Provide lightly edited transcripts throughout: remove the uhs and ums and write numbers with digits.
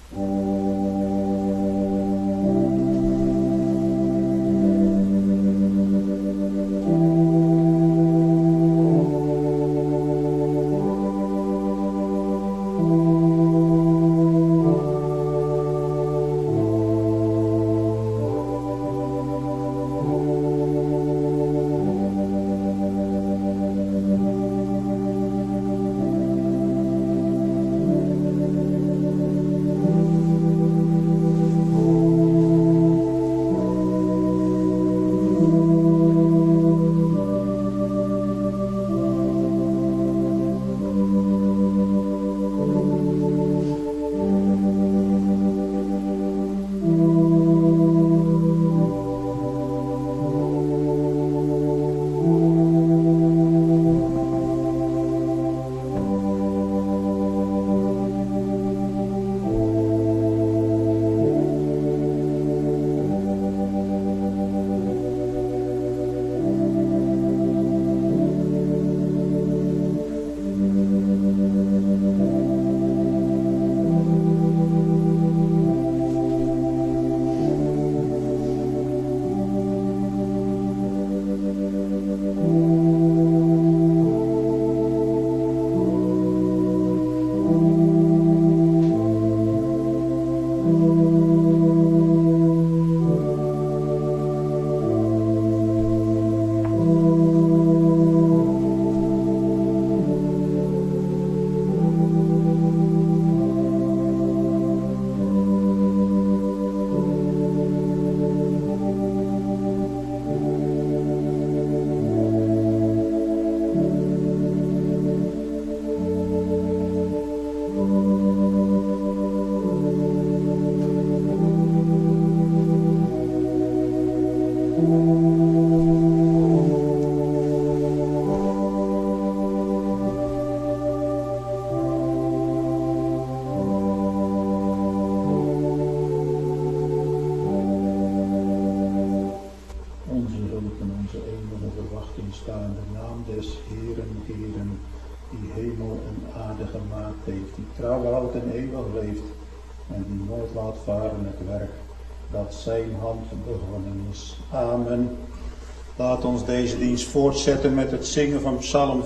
staande naam des Heeren, Heeren, die hemel en aarde gemaakt heeft, die trouw houdt en eeuwig leeft, en die nooit laat varen het werk dat zijn hand begonnen is. Amen. Laat ons deze dienst voortzetten met het zingen van Psalm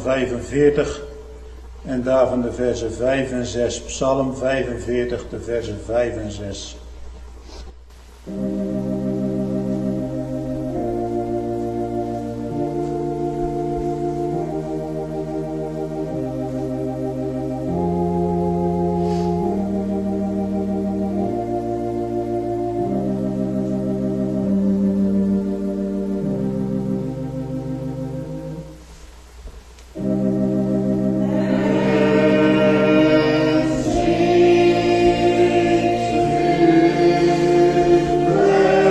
45 en daarvan de versen 5 en 6. Psalm 45, de versen 5 en 6. Praise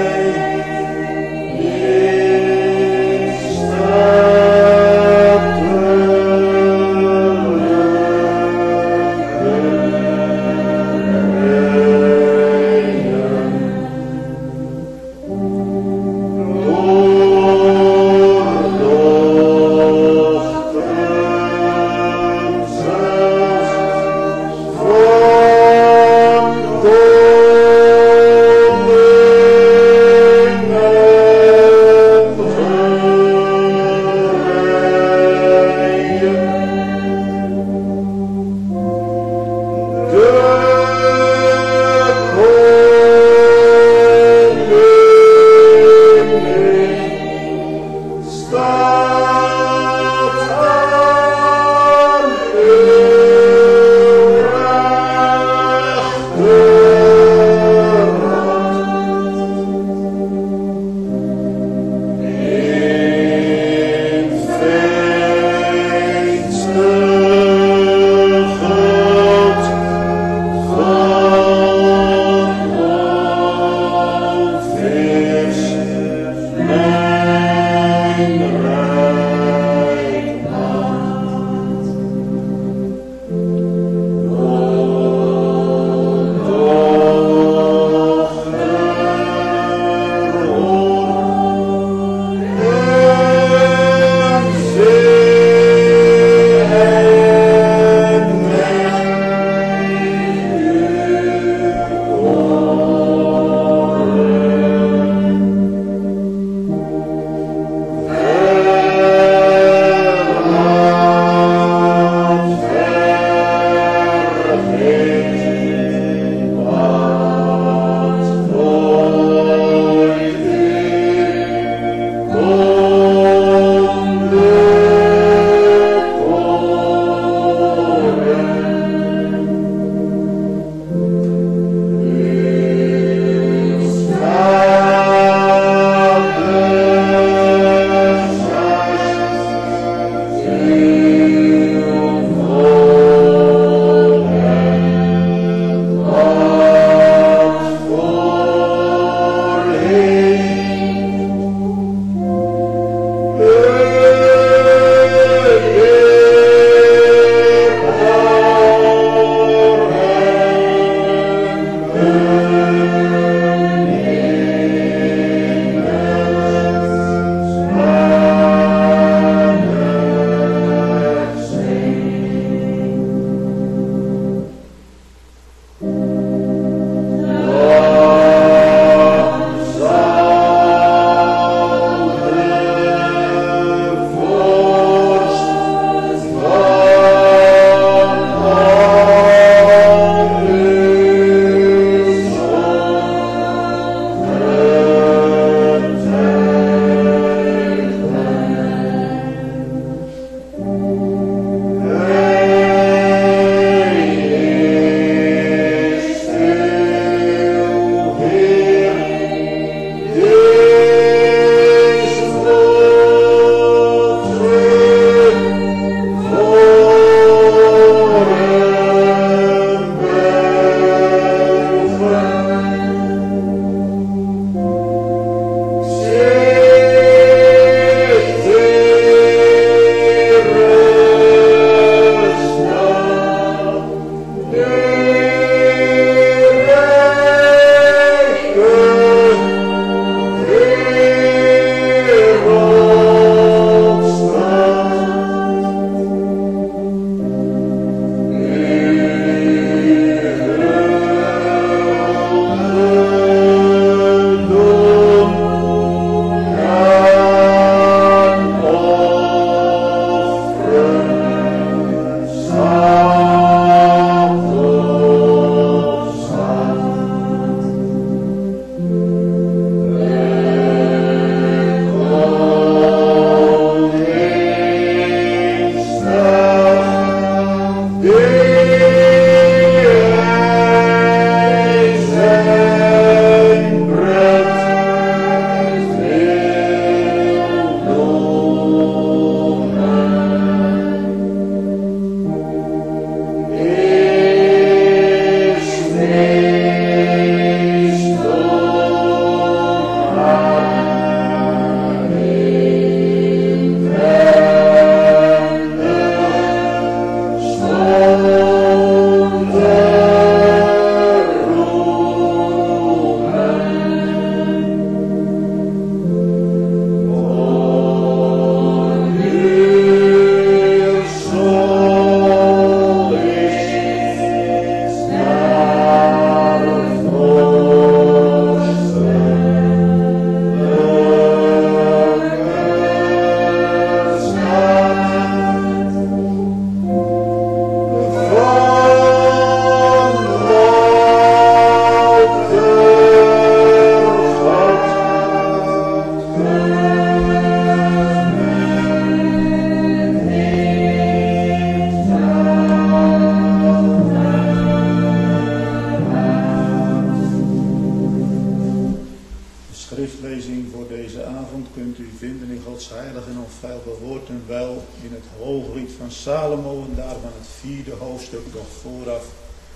Salomo en daarvan het 4e hoofdstuk. Doch vooraf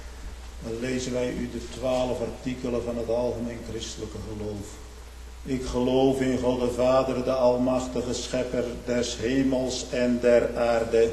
lezen wij u de 12 artikelen van het algemeen christelijke geloof. Ik geloof in God de Vader, de almachtige schepper des hemels en der aarde.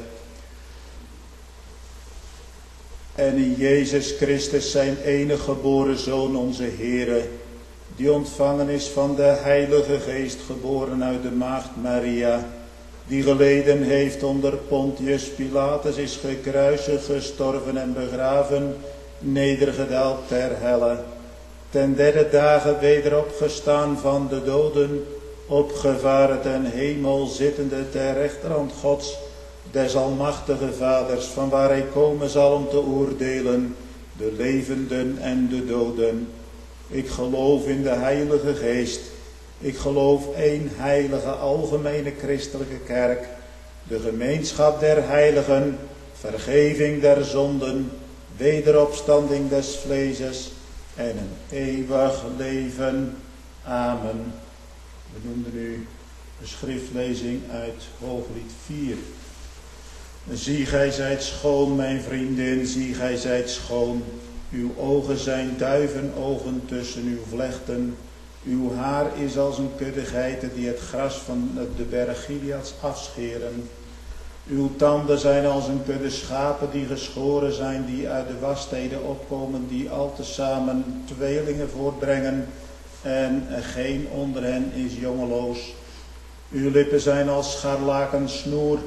En in Jezus Christus zijn enige geboren Zoon, onze Heere, die ontvangen is van de Heilige Geest, geboren uit de maagd Maria, die geleden heeft onder Pontius Pilatus, is gekruisigd, gestorven en begraven, nedergedaald ter helle, ten 3e dagen weder opgestaan van de doden, opgevaren ten hemel, zittende ter rechterhand Gods, des almachtige Vaders, van waar hij komen zal om te oordelen, de levenden en de doden. Ik geloof in de Heilige Geest. Ik geloof één heilige algemene christelijke kerk, de gemeenschap der heiligen, vergeving der zonden, wederopstanding des vleeses en een eeuwig leven. Amen. We noemden nu de schriftlezing uit Hooglied 4. Zie, gij zijt schoon, mijn vriendin, zie, gij zijt schoon. Uw ogen zijn duivenogen tussen uw vlechten. Uw haar is als een kudde geiten die het gras van de berg Gileads afscheren. Uw tanden zijn als een kudde schapen die geschoren zijn, die uit de wassteden opkomen, die al tezamen tweelingen voortbrengen en geen onder hen is jongeloos. Uw lippen zijn als scharlaken snoer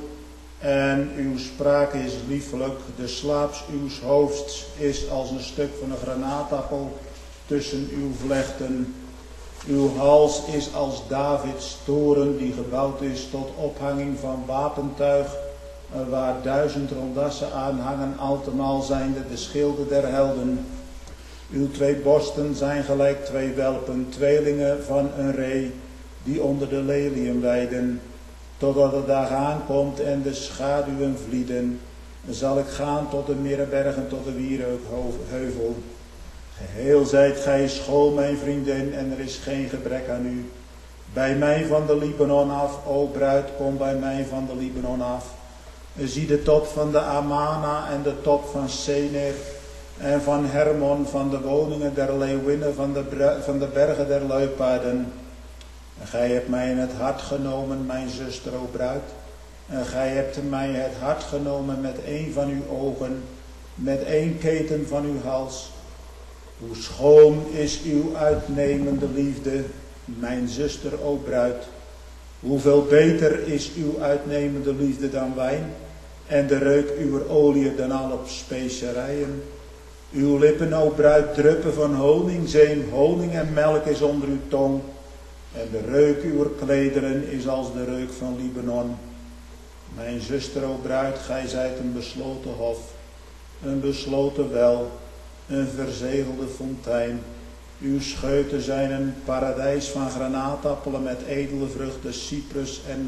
en uw spraak is liefelijk. De slaaps uws hoofds is als een stuk van een granaatappel tussen uw vlechten. Uw hals is als Davids toren die gebouwd is tot ophanging van wapentuig, waar 1000 rondassen aanhangen, altemaal zijnde de schilden der helden. Uw 2 borsten zijn gelijk 2 welpen, tweelingen van een ree, die onder de leliën weiden. Totdat de dag aankomt en de schaduwen vlieden, zal ik gaan tot de Mirrenbergen, tot de Wierheuvel. Geheel zijt gij schoon, mijn vriendin, en er is geen gebrek aan u. Bij mij van de Libanon af, o bruid, kom bij mij van de Libanon af. Zie de top van de Amana en de top van Senir en van Hermon, van de woningen der leeuwinnen, van de bergen der luipaarden. En gij hebt mij in het hart genomen, mijn zuster, o bruid. En gij hebt mij het hart genomen met 1 van uw ogen, met 1 keten van uw hals. Hoe schoon is uw uitnemende liefde, mijn zuster, o bruid. Hoeveel beter is uw uitnemende liefde dan wijn, en de reuk uw olie dan alle specerijen. Uw lippen, o bruid, druppen van honingzeem, honing en melk is onder uw tong. En de reuk uw klederen is als de reuk van Libanon. Mijn zuster, o bruid, gij zijt een besloten hof, een besloten wel, een verzegelde fontein. Uw scheuten zijn een paradijs van granaatappelen met edele vruchten, cyprus en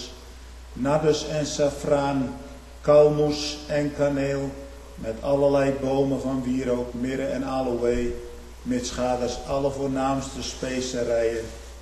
nardus en safraan, kalmoes en kaneel, met allerlei bomen van wierook, mirre en aloë, mitsgaders alle voornaamste specerijen.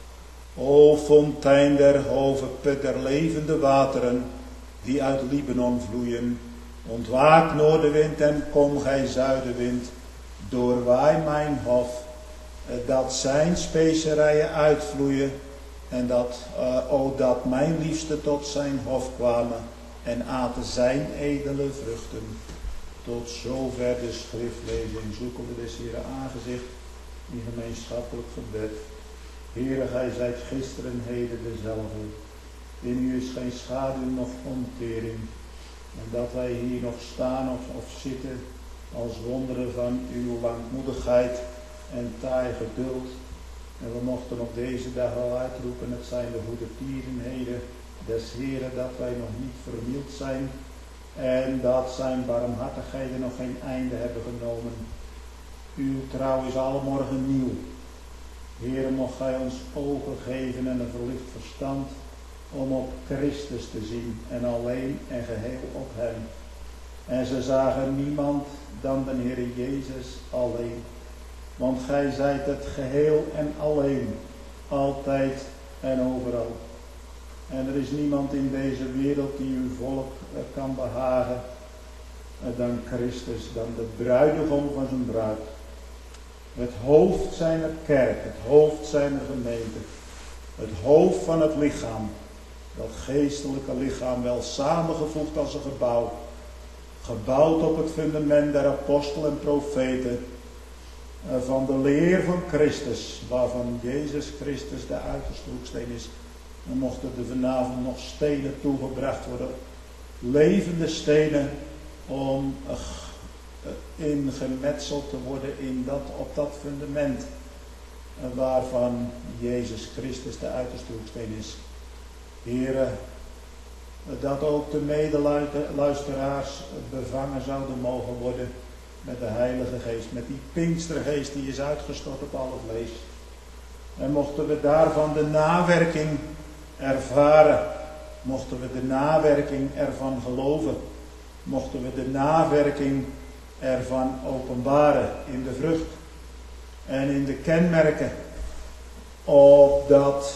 O fontein der hoven, put der levende wateren, die uit Libanon vloeien. Ontwaak noordenwind en kom gij zuidenwind, doorwaai mijn hof, dat zijn specerijen uitvloeien en dat mijn liefste tot zijn hof kwamen en aten zijn edele vruchten. Tot zover de schriftlezing. Zoeken we des Heeren aangezicht in gemeenschappelijk gebed. Heere, gij zijt gisteren en heden dezelfde. In u is geen schaduw noch omkering. En dat wij hier nog staan of zitten als wonderen van uw langmoedigheid en taai geduld. En we mochten op deze dag al uitroepen, het zijn de goede tierenheden des Heeren, dat wij nog niet vernield zijn en dat zijn barmhartigheden nog geen einde hebben genomen. Uw trouw is alle morgen nieuw. Heere, mocht gij ons ogen geven en een verlicht verstand om op Christus te zien en alleen en geheel op hem. En ze zagen niemand dan de Heere Jezus alleen. Want gij zijt het geheel en alleen, altijd en overal. En er is niemand in deze wereld die uw volk kan behagen dan Christus, dan de bruidegom van zijn bruid. Het hoofd zijner kerk, het hoofd zijner gemeente, het hoofd van het lichaam, dat geestelijke lichaam wel samengevoegd als een gebouw, gebouwd op het fundament der apostelen en profeten, van de leer van Christus, waarvan Jezus Christus de uiterste hoeksteen is. Dan mochten er vanavond nog stenen toegebracht worden, levende stenen, om ingemetseld te worden op dat fundament waarvan Jezus Christus de uiterste hoeksteen is. Heere, dat ook de medeluisteraars bevangen zouden mogen worden met de Heilige Geest, met die Pinkstergeest die is uitgestort op alle vlees. En mochten we daarvan de nawerking ervaren, mochten we de nawerking ervan geloven, mochten we de nawerking ervan openbaren in de vrucht en in de kenmerken, opdat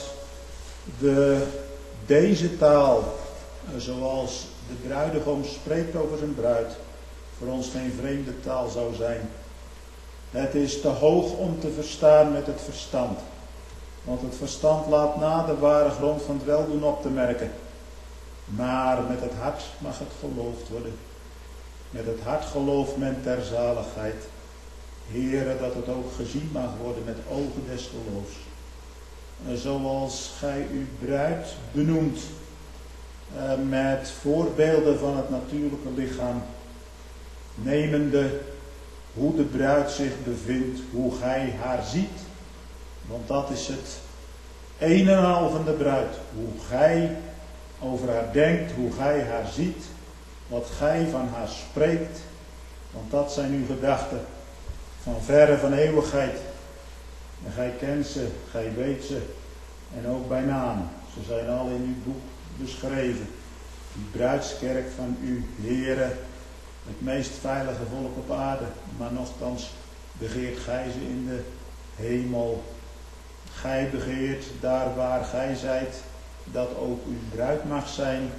deze taal, zoals de bruidegom spreekt over zijn bruid, voor ons geen vreemde taal zou zijn. Het is te hoog om te verstaan met het verstand, want het verstand laat na de ware grond van het weldoen op te merken. Maar met het hart mag het geloofd worden. Met het hart gelooft men ter zaligheid. Heere, dat het ook gezien mag worden met ogen des geloofs. Zoals gij uw bruid benoemt, met voorbeelden van het natuurlijke lichaam, nemende hoe de bruid zich bevindt, hoe gij haar ziet. Want dat is het een en al van de bruid. Hoe gij over haar denkt, hoe gij haar ziet, wat gij van haar spreekt. Want dat zijn uw gedachten van verre van eeuwigheid. En gij kent ze, gij weet ze. En ook bij naam. Ze zijn al in uw boek beschreven. Die bruidskerk van u, Heere, het meest veilige volk op aarde. Maar nochtans begeert gij ze in de hemel. Gij begeert daar waar gij zijt, dat ook uw bruid mag zijn,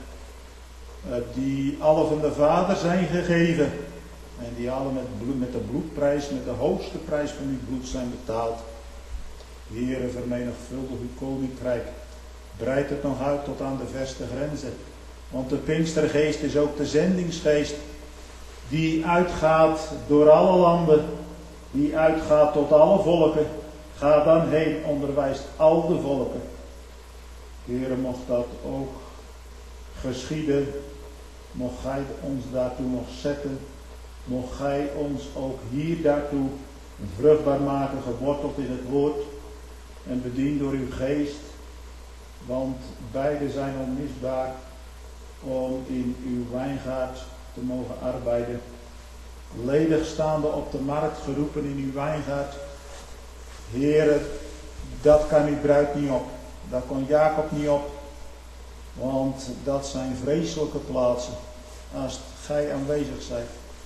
die alle van de Vader zijn gegeven. En die alle met de bloedprijs, met de hoogste prijs van uw bloed zijn betaald. Heere, vermenigvuldig uw koninkrijk. Breid het nog uit tot aan de verste grenzen. Want de Pinkstergeest is ook de zendingsgeest. Die uitgaat door alle landen. Die uitgaat tot alle volken. Ga dan heen, onderwijst al de volken. Heere, mocht dat ook geschieden. Mocht gij ons daartoe nog zetten. Mocht gij ons ook hier daartoe vruchtbaar maken, geworteld in het woord. En bediend door uw geest. Want beide zijn onmisbaar om in uw wijngaard te mogen arbeiden. Ledig staande op de markt, geroepen in uw wijngaard. Heere, dat kan uw bruid niet op. Dat kon Jacob niet op. Want dat zijn vreselijke plaatsen. Als gij aanwezig zijt.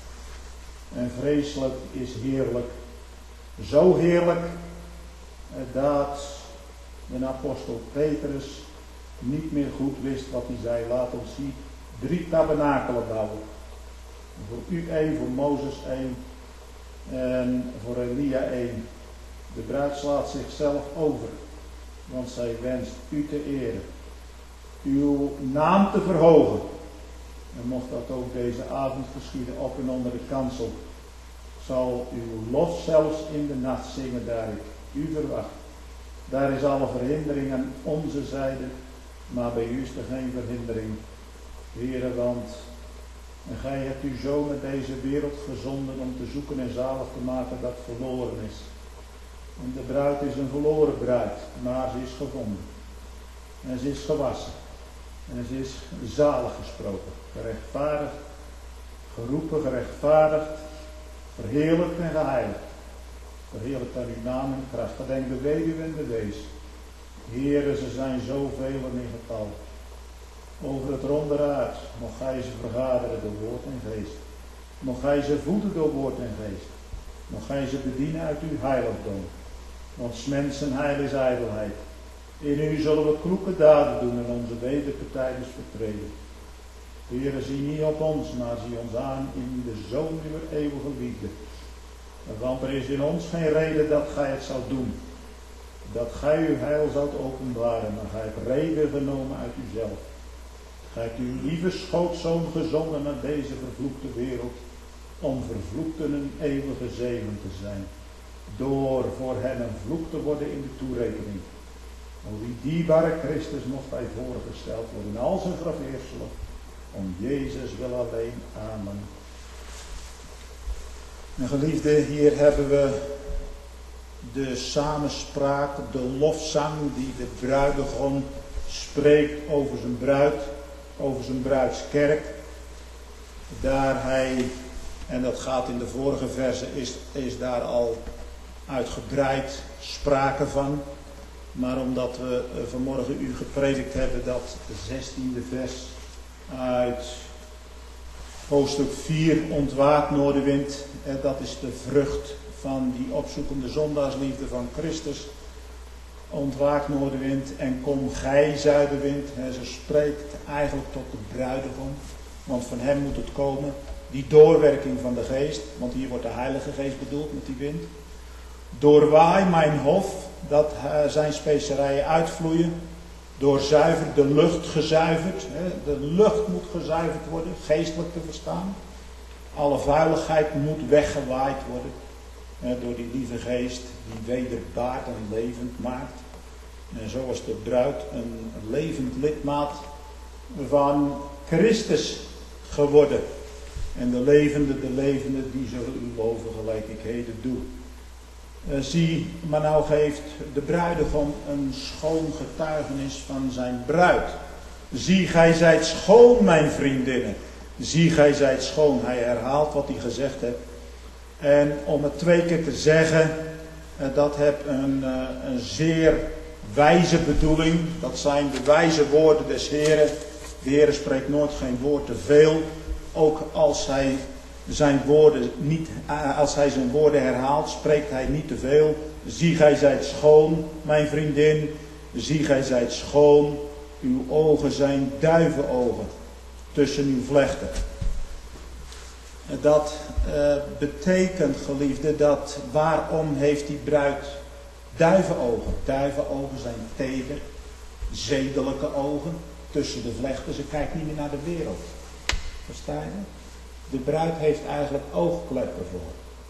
En vreselijk is heerlijk. Zo heerlijk dat de apostel Petrus niet meer goed wist wat hij zei. Laat ons hier 3 tabernakelen bouwen. Voor u 1, voor Mozes 1 en voor Elia 1. De bruid slaat zichzelf over, want zij wenst u te eren. Uw naam te verhogen. En mocht dat ook deze avond geschieden op en onder de kansel, zal uw lof zelfs in de nacht zingen daar ik u verwacht. Daar is alle verhindering aan onze zijde, maar bij u is er geen verhindering. Heere, want gij hebt uw zoon naar deze wereld gezonden om te zoeken en zalig te maken dat verloren is. En de bruid is een verloren bruid, maar ze is gevonden. En ze is gewassen. En ze is zalig gesproken, gerechtvaardigd, geroepen, gerechtvaardigd, verheerlijkt en geheiligd. Verheerlijkt aan uw naam en kracht. Gedenk de weduwe en de wees. Heere, ze zijn zoveel in getal. Over het ronde raad, mocht gij ze vergaderen door woord en geest. Mocht gij ze voeden door woord en geest. Mocht gij ze bedienen uit uw heiligdom. Want 's mensen heil is ijdelheid. In u zullen we kloeke daden doen en onze wederpartij dus vertreden. Heere, zie niet op ons, maar zie ons aan in de Zoon uw eeuwige liefde. Want er is in ons geen reden dat gij het zoudt doen. Dat gij uw heil zoudt openbaren, maar gij hebt reden genomen uit uzelf. Gij hebt uw lieve schootzoon gezonden naar deze vervloekte wereld, om vervloekten een eeuwige zegen te zijn. Door voor hen een vloek te worden in de toerekening. O die dierbare Christus mocht hij voorgesteld worden in al zijn verweerselen. Om Jezus wil alleen. Amen. En geliefde, hier hebben we de samenspraak, de lofzang die de bruidegom spreekt over zijn bruid, over zijn bruidskerk. Daar hij, en dat gaat in de vorige verse, is daar al uitgebreid sprake van. Maar omdat we vanmorgen u gepredikt hebben dat de 16e vers uit hoofdstuk 4 ontwaakt noordenwind. Dat is de vrucht van die opzoekende zondaarsliefde van Christus. Ontwaakt noordenwind en kom gij zuidenwind. Ze spreekt eigenlijk tot de bruidegom. Want van hem moet het komen. Die doorwerking van de geest. Want hier wordt de Heilige Geest bedoeld met die wind. Doorwaai mijn hof. Dat zijn specerijen uitvloeien. doorzuiverd, de lucht gezuiverd. De lucht moet gezuiverd worden, geestelijk te verstaan. Alle vuiligheid moet weggewaaid worden door die lieve geest die wederbaart en levend maakt. En zo is de bruid een levend lidmaat van Christus geworden. En de levende, die zullen u loven gelijk ik heden doe. Zie, maar nou geeft de bruidegom een schoon getuigenis van zijn bruid. Zie, gij zijt schoon, mijn vriendinnen. Zie, gij zijt schoon. Hij herhaalt wat hij gezegd heeft. En om het 2 keer te zeggen, dat heeft een zeer wijze bedoeling. Dat zijn de wijze woorden des Heren. De Heer spreekt nooit geen woord te veel. Ook als hij zijn woorden herhaalt, spreekt hij niet te veel. Zie, gij zijt schoon, mijn vriendin. Zie, gij zijt schoon. Uw ogen zijn duivenogen tussen uw vlechten. Dat betekent, geliefde, dat waarom heeft die bruid duivenogen? Duivenogen zijn teder, zedelijke ogen tussen de vlechten. Ze kijkt niet meer naar de wereld. Versta je? De bruid heeft eigenlijk oogkleppen voor.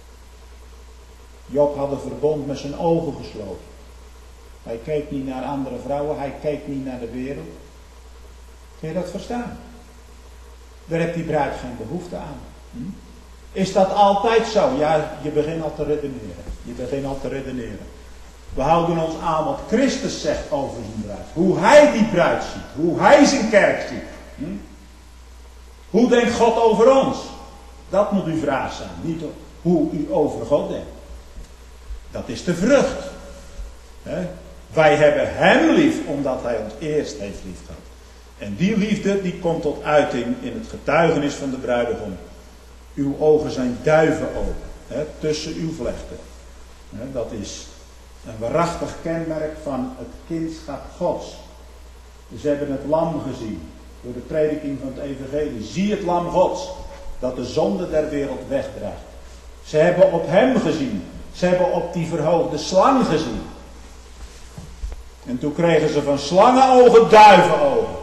Job had een verbond met zijn ogen gesloten. Hij keek niet naar andere vrouwen, hij keek niet naar de wereld. Kun je dat verstaan? Daar heeft die bruid geen behoefte aan. Is dat altijd zo? Ja, je begint al te redeneren. We houden ons aan wat Christus zegt over zijn bruid. Hoe hij die bruid ziet. Hoe hij zijn kerk ziet. Hoe denkt God over ons? Dat moet uw vraag zijn. Niet hoe u over God denkt. Dat is de vrucht. Wij hebben hem lief omdat hij ons eerst heeft liefgehad. En die liefde die komt tot uiting in het getuigenis van de bruidegom. Uw ogen zijn duivenogen, tussen uw vlechten. Dat is een waarachtig kenmerk van het kindschap Gods. Ze hebben het lam gezien door de prediking van het evangelie. Zie het lam Gods dat de zonde der wereld wegdraagt. Ze hebben op hem gezien. Ze hebben op die verhoogde slang gezien. En toen kregen ze van slangenogen duivenogen.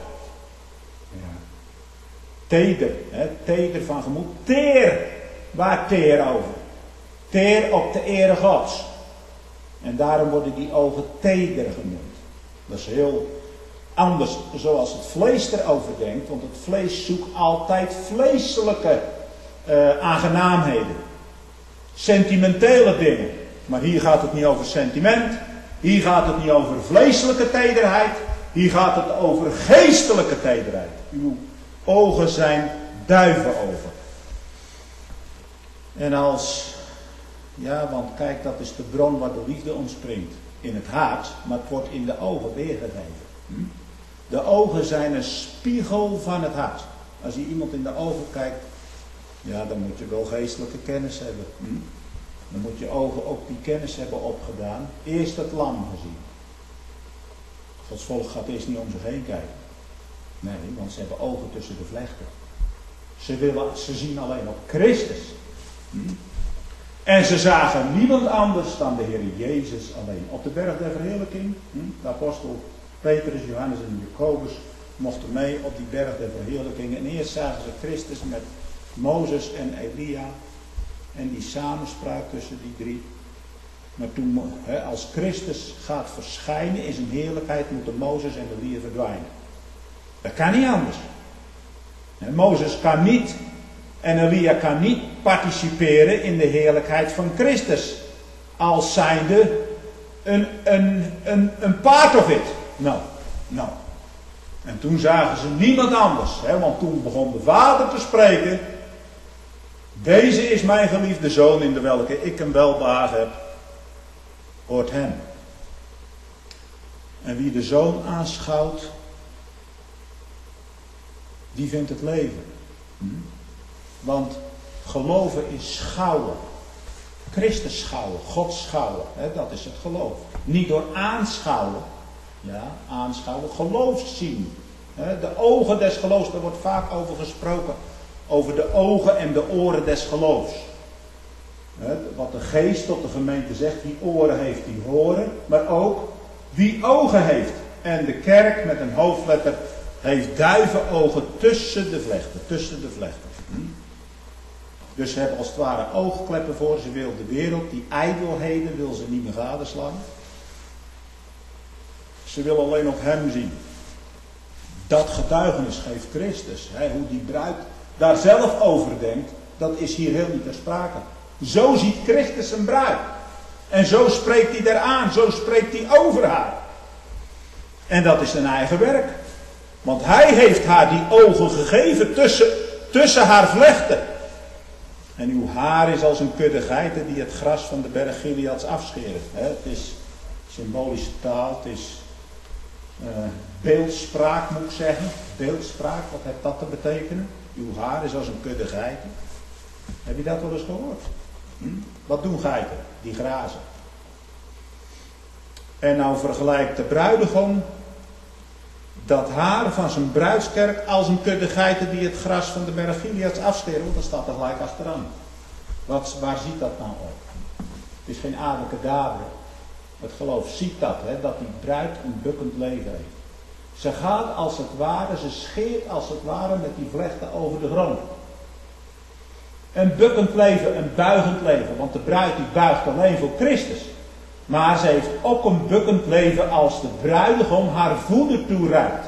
Teder, teder van gemoed. Teer, waar teer over? Teer op de ere Gods. En daarom worden die ogen teder genoemd. Dat is heel anders zoals het vlees erover denkt. Want het vlees zoekt altijd vleeselijke aangenaamheden. Sentimentele dingen. Maar hier gaat het niet over sentiment. Hier gaat het niet over vleeselijke tederheid. Hier gaat het over geestelijke tederheid. Uw ogen zijn duivenogen. En want kijk, dat is de bron waar de liefde ontspringt. In het hart, maar het wordt in de ogen weergegeven. De ogen zijn een spiegel van het hart. Als je iemand in de ogen kijkt, ja, dan moet je wel geestelijke kennis hebben. Dan moet je ogen ook die kennis hebben opgedaan. Eerst het lam gezien. Gods volk gaat eerst niet om zich heen kijken. Nee, want ze hebben ogen tussen de vlechten. Ze zien alleen op Christus. En ze zagen niemand anders dan de Heer Jezus alleen. Op de berg der verheerlijking, de apostel Petrus, Johannes en Jacobus mochten mee op die berg der verheerlijking. En eerst zagen ze Christus met Mozes en Elia. En die samenspraak tussen die drie. Maar toen, als Christus gaat verschijnen in zijn heerlijkheid, moeten Mozes en Elia verdwijnen. Dat kan niet anders. Mozes kan niet en Elia kan niet participeren in de heerlijkheid van Christus. Als zijnde een part of it. Nou. En toen zagen ze niemand anders. Want toen begon de Vader te spreken. Deze is mijn geliefde zoon in de welke ik een welbehagen heb. Hoort hem. En wie de zoon aanschouwt, die vindt het leven. Want geloven is schouwen. Christus schouwen, God schouwen. Dat is het geloof. Niet door aanschouwen. Ja, aanschouwen. Geloof zien. De ogen des geloofs, daar wordt vaak over gesproken. Over de ogen en de oren des geloofs. Wat de geest tot de gemeente zegt. Wie oren heeft, die horen. Maar ook wie ogen heeft, En de kerk met een hoofdletter heeft duivenogen tussen de vlechten. Tussen de vlechten. Dus ze hebben als het ware oogkleppen voor. Ze wil de wereld, die ijdelheden, wil ze niet meer gadeslaan. Ze wil alleen op hem zien. Dat getuigenis geeft Christus. Hoe die bruid daar zelf over denkt, dat is hier heel niet ter sprake. Zo ziet Christus zijn bruid. En zo spreekt hij eraan, zo spreekt hij over haar. En dat is zijn eigen werk. Want hij heeft haar die ogen gegeven tussen haar vlechten. En uw haar is als een kudde geiten die het gras van de berg Gileads afscheren. Het is symbolische taal, het is beeldspraak moet ik zeggen. Beeldspraak, wat heeft dat te betekenen? Uw haar is als een kudde geiten. Heb je dat wel eens gehoord? Wat doen geiten? Die grazen. En nou vergelijkt de bruidegom dat haar van zijn bruidskerk als een kudde geiten die het gras van de berg Gileads afscheren. Want dat staat er gelijk achteraan. Waar ziet dat nou op? Het is geen adellijke daden. Het geloof ziet dat, dat die bruid een bukkend leven heeft. Ze gaat als het ware, ze scheert als het ware met die vlechten over de grond. Een bukkend leven, een buigend leven. Want de bruid die buigt alleen voor Christus. Maar ze heeft ook een bukkend leven als de bruidegom haar voeten toereikt.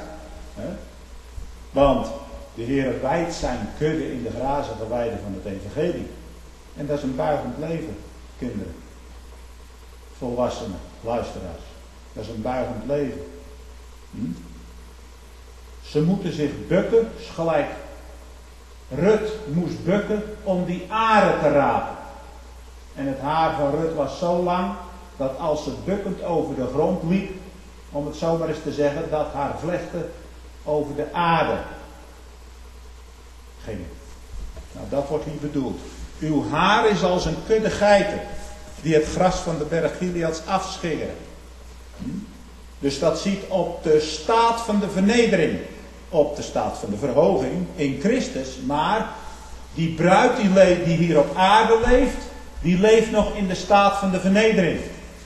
Want de Heer wijdt zijn kudde in de grazige weiden van het evangelie. En dat is een buigend leven, kinderen. Volwassenen, luisteraars. Dat is een buigend leven. Ze moeten zich bukken, gelijk Rut moest bukken om die aarde te rapen. En het haar van Rut was zo lang dat als ze bukkend over de grond liep, om het zo maar eens te zeggen, dat haar vlechten over de aarde gingen. Nou, dat wordt hier bedoeld. Uw haar is als een kudde geiten die het gras van de berg Gileads afscheren. Dus dat ziet op de staat van de vernedering, op de staat van de verhoging in Christus. Maar die bruid die hier op aarde leeft, die leeft nog in de staat van de vernedering.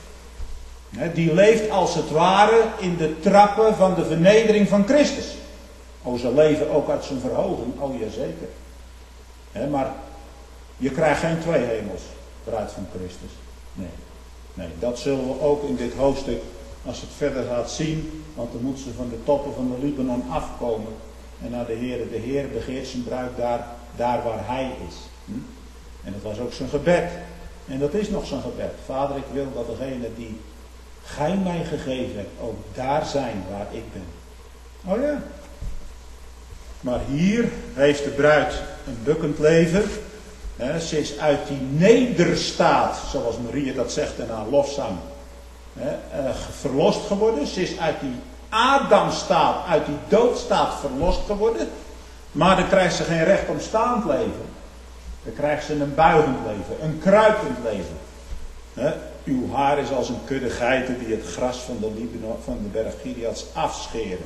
Die leeft als het ware in de trappen van de vernedering van Christus. Ze leven ook uit zijn verhoging, jazeker. Maar je krijgt geen twee hemels, bruid van Christus. Nee, dat zullen we ook in dit hoofdstuk, als het verder gaat zien, want dan moet ze van de toppen van de Libanon afkomen en naar de Heer. De Heer begeert zijn bruid daar waar hij is. En dat was ook zijn gebed. En dat is nog zijn gebed. Vader, ik wil dat degene die gij mij gegeven hebt, ook daar zijn waar ik ben. Oh ja. Maar hier heeft de bruid een bukkend leven. Ze is uit die nederstaat, zoals Maria dat zegt in haar lofzang, verlost geworden. Ze is uit die Adamstaat, uit die doodstaat verlost geworden. Maar dan krijgt ze geen recht om staand leven. Dan krijgt ze een buigend leven, een kruipend leven. Uw haar is als een kudde geiten die het gras van de berg Gileads afscheren.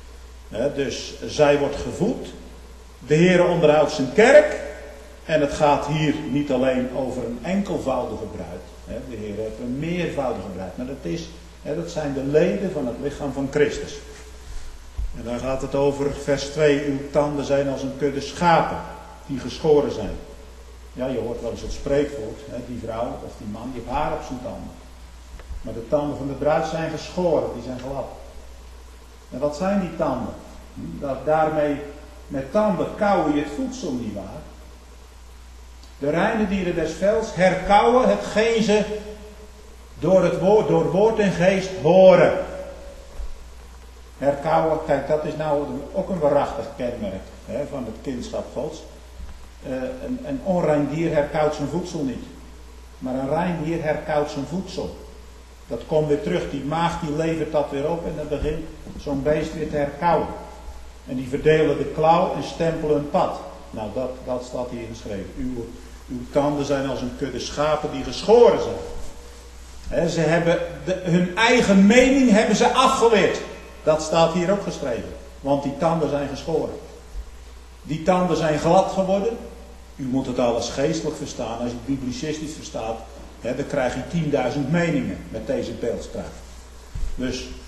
Dus zij wordt gevoed. De Heer onderhoudt zijn kerk. En het gaat hier niet alleen over een enkelvoudige bruid. De Heer heeft een meervoudige bruid. Maar dat zijn de leden van het lichaam van Christus. En dan gaat het over vers 2. Uw tanden zijn als een kudde schapen die geschoren zijn. Ja, je hoort wel eens het spreekwoord. Die vrouw of die man die heeft haar op zijn tanden. Maar de tanden van de bruid zijn geschoren. Die zijn glad. En wat zijn die tanden? Daarmee met tanden kauwen je het voedsel niet waar. De reine dieren des velds herkauwen hetgeen ze door woord en geest horen. Herkauwen, kijk, dat is nou ook een waarachtig kenmerk van het kindschap Gods. Een onrein dier herkauwt zijn voedsel niet. Maar een rein dier herkauwt zijn voedsel. Dat komt weer terug, die maag die levert dat weer op en dan begint zo'n beest weer te herkauwen. En die verdelen de klauw en stempelen een pad. Nou, dat staat hier geschreven. Uw tanden zijn als een kudde schapen die geschoren zijn. Ze hebben hun eigen mening hebben ze afgeweerd. Dat staat hier ook geschreven. Want die tanden zijn geschoren. Die tanden zijn glad geworden. U moet het alles geestelijk verstaan. Als je het biblicistisch verstaat, dan krijg je 10.000 meningen met deze beeldspraak. Dus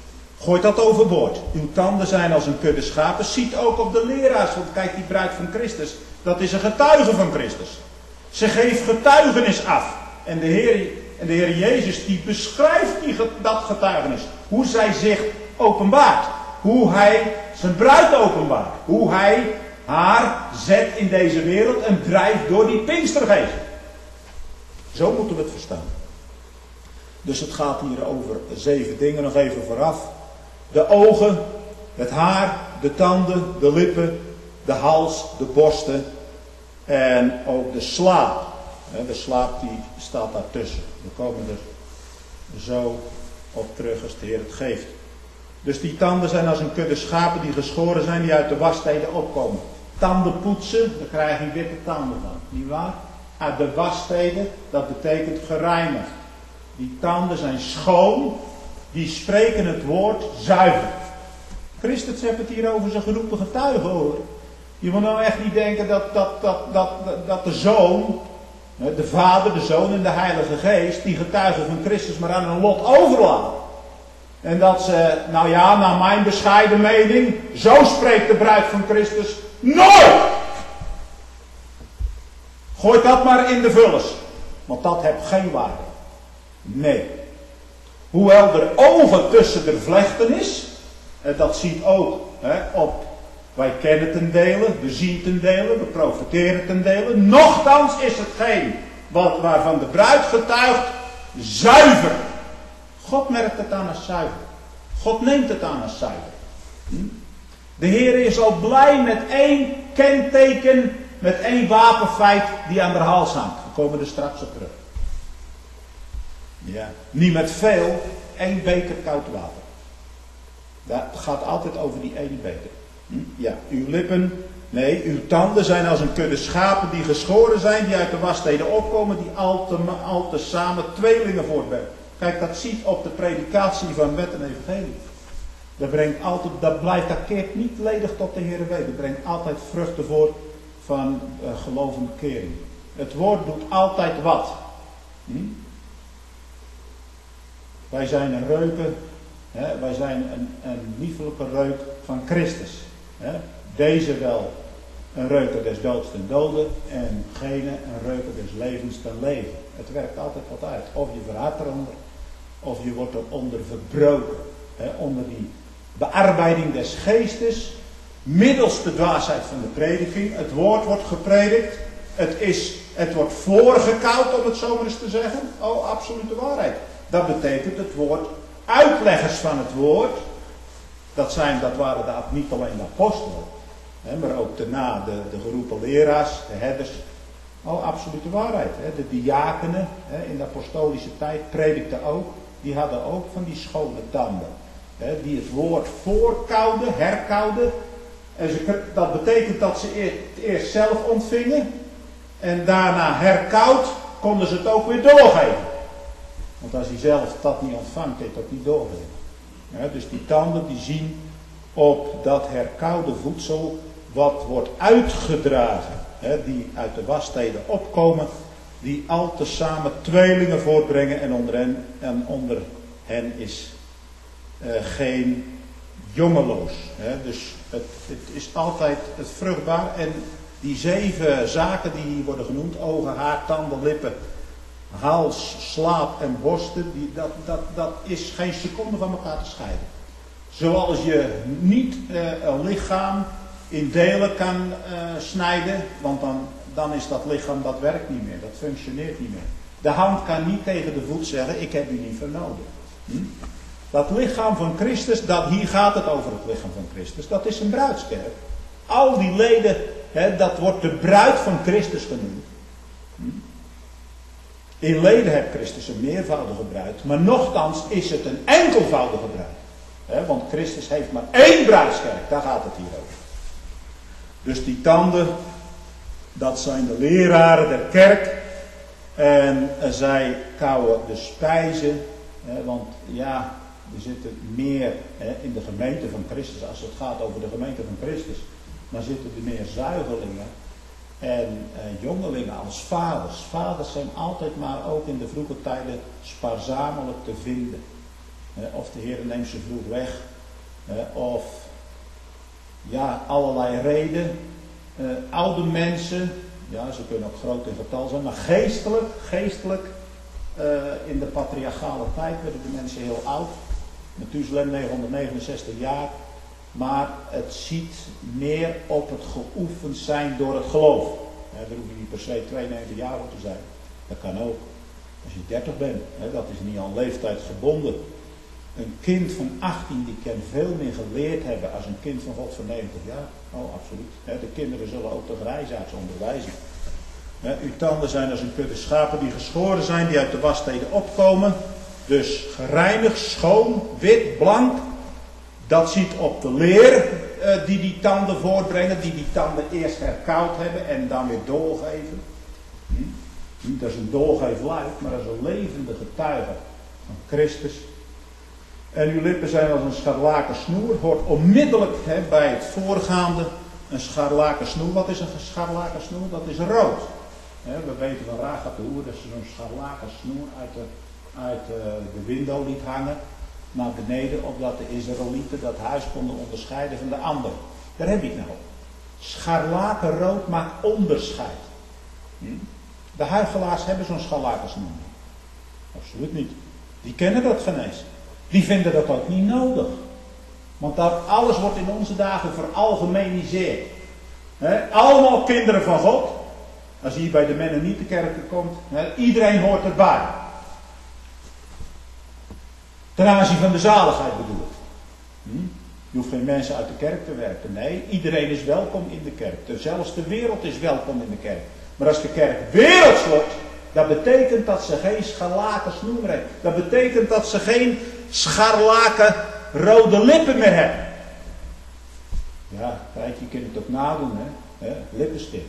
Gooit dat overboord. Uw tanden zijn als een kudde schapen. Ziet ook op de leraars. Want kijk, die bruid van Christus, dat is een getuige van Christus. Ze geeft getuigenis af. En de Heer Jezus die beschrijft dat getuigenis. Hoe zij zich openbaart. Hoe hij zijn bruid openbaart. Hoe hij haar zet in deze wereld en drijft door die Pinkstergeest. Zo moeten we het verstaan. Dus het gaat hier over 7 dingen nog even vooraf. De ogen, het haar, de tanden, de lippen, de hals, de borsten en ook de slaap. De slaap die staat daartussen. We komen er zo op terug als de Heer het geeft. Dus die tanden zijn als een kudde schapen die geschoren zijn, die uit de wassteden opkomen. Tanden poetsen, daar krijg je witte tanden van. Niet waar? Uit de wassteden, dat betekent gereinigd. Die tanden zijn schoon, die spreken het woord zuiver. Christus heeft het hier over zijn geroepen getuigen, hoor. Je moet nou echt niet denken dat de Zoon, de Vader, de Zoon en de Heilige Geest, die getuigen van Christus maar aan hun lot overlaten. En dat ze, nou ja, naar mijn bescheiden mening, zo spreekt de bruid van Christus nooit! Gooi dat maar in de vullers, want dat heeft geen waarde. Nee. Hoewel er ogen tussen de vlechten is, dat ziet ook op, wij kennen ten dele, we zien ten dele, we profiteren ten dele. Nochtans is hetgeen waarvan de bruid getuigt zuiver. God merkt het aan als zuiver. God neemt het aan als zuiver. De Heer is al blij met 1 kenteken, met 1 wapenfeit die aan de hals hangt. We komen er straks op terug. Ja. Niet met veel, 1 beker koud water. Dat gaat altijd over die 1 beker. Ja, uw lippen, nee, uw tanden zijn als een kudde schapen die geschoren zijn, die uit de wassteden opkomen, die al te samen tweelingen voortbrengen. Kijk, dat ziet op de predikatie van wet en evangelie. Dat keert niet ledig tot de Heere weet. Dat brengt altijd vruchten voort van geloof en bekering. Het woord doet altijd wat. Wij zijn een reuken, wij zijn een liefelijke reuk van Christus. Deze wel een reuker des doods ten dode en gene een reuker des levens ten leven. Het werkt altijd wat uit. Of je verhardt eronder, of je wordt eronder verbroken. Onder die bearbeiding des geestes, middels de dwaasheid van de prediking. Het woord wordt gepredikt. Het wordt voorgekoud, om het zo maar eens te zeggen. Oh, absolute waarheid. Dat betekent het woord uitleggers van het woord. Dat waren niet alleen de apostelen, maar ook daarna de geroepen leraars, de herders. Oh, absolute waarheid. De diakenen in de apostolische tijd predikten ook. Die hadden ook van die schone tanden. Die het woord voorkouden, herkouden. En dat betekent dat ze het eerst zelf ontvingen. En daarna herkoud konden ze het ook weer doorgeven. Want als hij zelf dat niet ontvangt, kan je het ook niet doorgeven. Dus die tanden die zien op dat herkoude voedsel wat wordt uitgedragen. Die uit de wassteden opkomen. Die al tezamen tweelingen voortbrengen. En onder hen is geen jongeloos. Dus het is altijd het vruchtbaar. En die 7 zaken die hier worden genoemd. Ogen, haar, tanden, lippen, hals, slaap en borsten. Dat is geen seconde van elkaar te scheiden. Zoals je niet een lichaam in delen kan snijden. Want dan is dat lichaam, dat werkt niet meer. Dat functioneert niet meer. De hand kan niet tegen de voet zeggen, ik heb u niet voor nodig. Dat lichaam van Christus, hier gaat het over het lichaam van Christus. Dat is een bruidskerk. Al die leden, dat wordt de bruid van Christus genoemd. In leden heeft Christus een meervoudige bruid. Maar nochtans is het een enkelvoudige bruid. Want Christus heeft maar 1 bruidskerk. Daar gaat het hier over. Dus die tanden, dat zijn de leraren der kerk. En zij kauwen de spijzen. Want ja, er zitten meer in de gemeente van Christus. Als het gaat over de gemeente van Christus. Dan zitten er meer zuigelingen. En jongelingen als vaders. Vaders zijn altijd maar ook in de vroege tijden spaarzamelijk te vinden. Of de Heer neemt ze vroeg weg. Of ja, allerlei redenen. Oude mensen, ja, ze kunnen ook groot in getal zijn, maar geestelijk in de patriarchale tijd werden de mensen heel oud. Methuselem 969 jaar. Maar het ziet meer op het geoefend zijn door het geloof. Daar hoef je niet per se 92 jaar op te zijn. Dat kan ook. Als je 30 bent, dat is niet aan leeftijd gebonden. Een kind van 18 die kan veel meer geleerd hebben als een kind van God van 90 jaar. Oh, absoluut. De kinderen zullen ook de grijsaards onderwijzen. Uw tanden zijn als een kudde schapen die geschoren zijn, die uit de wassteden opkomen. Dus gereinigd, schoon, wit, blank. Dat ziet op de leer die tanden voortbrengen, die tanden eerst herkauwd hebben en dan weer doorgeven. Niet als een doorgeefluik, maar als een levende getuige van Christus. En uw lippen zijn als een scharlaken snoer, hoort onmiddellijk bij het voorgaande een scharlaken snoer. Wat is een scharlaken snoer? Dat is rood. We weten van Rachab de hoer dat ze zo'n scharlaken snoer uit de window liet hangen naar beneden, opdat de Israëlieten dat huis konden onderscheiden van de ander. Daar heb je het nou op. Scharlakenrood maakt onderscheid. De huichelaars hebben zo'n scharlakensnoer niet. Absoluut niet. Die kennen dat geen eens. Die vinden dat ook niet nodig. Want dat alles wordt in onze dagen veralgemeniseerd. Allemaal kinderen van God. Als je hier bij de Mennonietenkerken komt, iedereen hoort erbij. Ten aanzien van de zaligheid bedoel ik. Je hoeft geen mensen uit de kerk te werken. Nee, iedereen is welkom in de kerk. Zelfs de wereld is welkom in de kerk. Maar als de kerk werelds wordt, dat betekent dat ze geen scharlaken snoer heeft. Dat betekent dat ze geen scharlaken rode lippen meer hebben. Ja, kijk, je kunt het ook nadoen, hè. Lippenstift.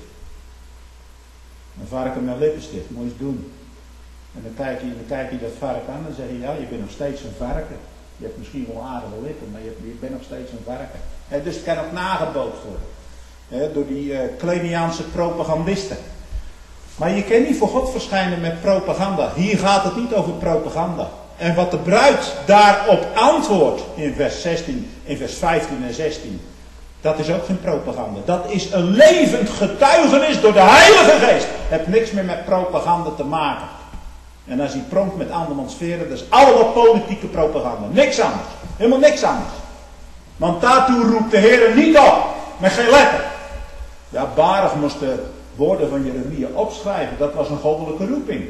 Een varken met lippenstift, moet je eens doen. En dan kijk je dat varken aan en zeg je, ja, je bent nog steeds een varken. Je hebt misschien wel aardige lippen, maar je bent nog steeds een varken. Dus het kan ook nagebootst worden. Door die Kleiniaanse propagandisten. Maar je kan niet voor God verschijnen met propaganda. Hier gaat het niet over propaganda. En wat de bruid daarop antwoordt in vers 16, in vers 15 en 16. Dat is ook geen propaganda. Dat is een levend getuigenis door de Heilige Geest. Het heeft niks meer met propaganda te maken. En als hij pronkt met andermans veren, dat is allemaal politieke propaganda. Niks anders. Helemaal niks anders. Want daartoe roept de Heer niet op. Met geen letter. Ja, Baruch moest de woorden van Jeremia opschrijven. Dat was een goddelijke roeping.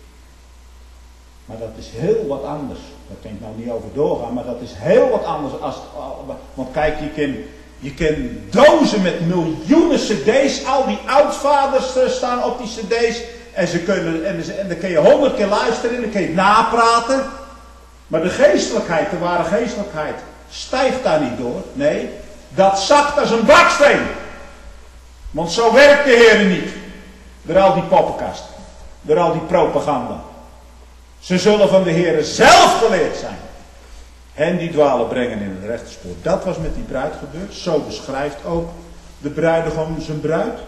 Maar dat is heel wat anders. Daar kan ik nou niet over doorgaan. Maar dat is heel wat anders. Want kijk, je kan dozen met miljoenen cd's. Al die oudvaders staan op die cd's. En dan kun je 100 keer luisteren en dan kun je napraten. Maar de geestelijkheid, de ware geestelijkheid, stijgt daar niet door. Nee, dat zakt als een baksteen. Want zo werkt de Heer niet. Door al die poppenkast. Door al die propaganda. Ze zullen van de Heer zelf geleerd zijn. Hen die dwalen brengen in het rechte spoor. Dat was met die bruid gebeurd. Zo beschrijft ook de bruidegom zijn bruid.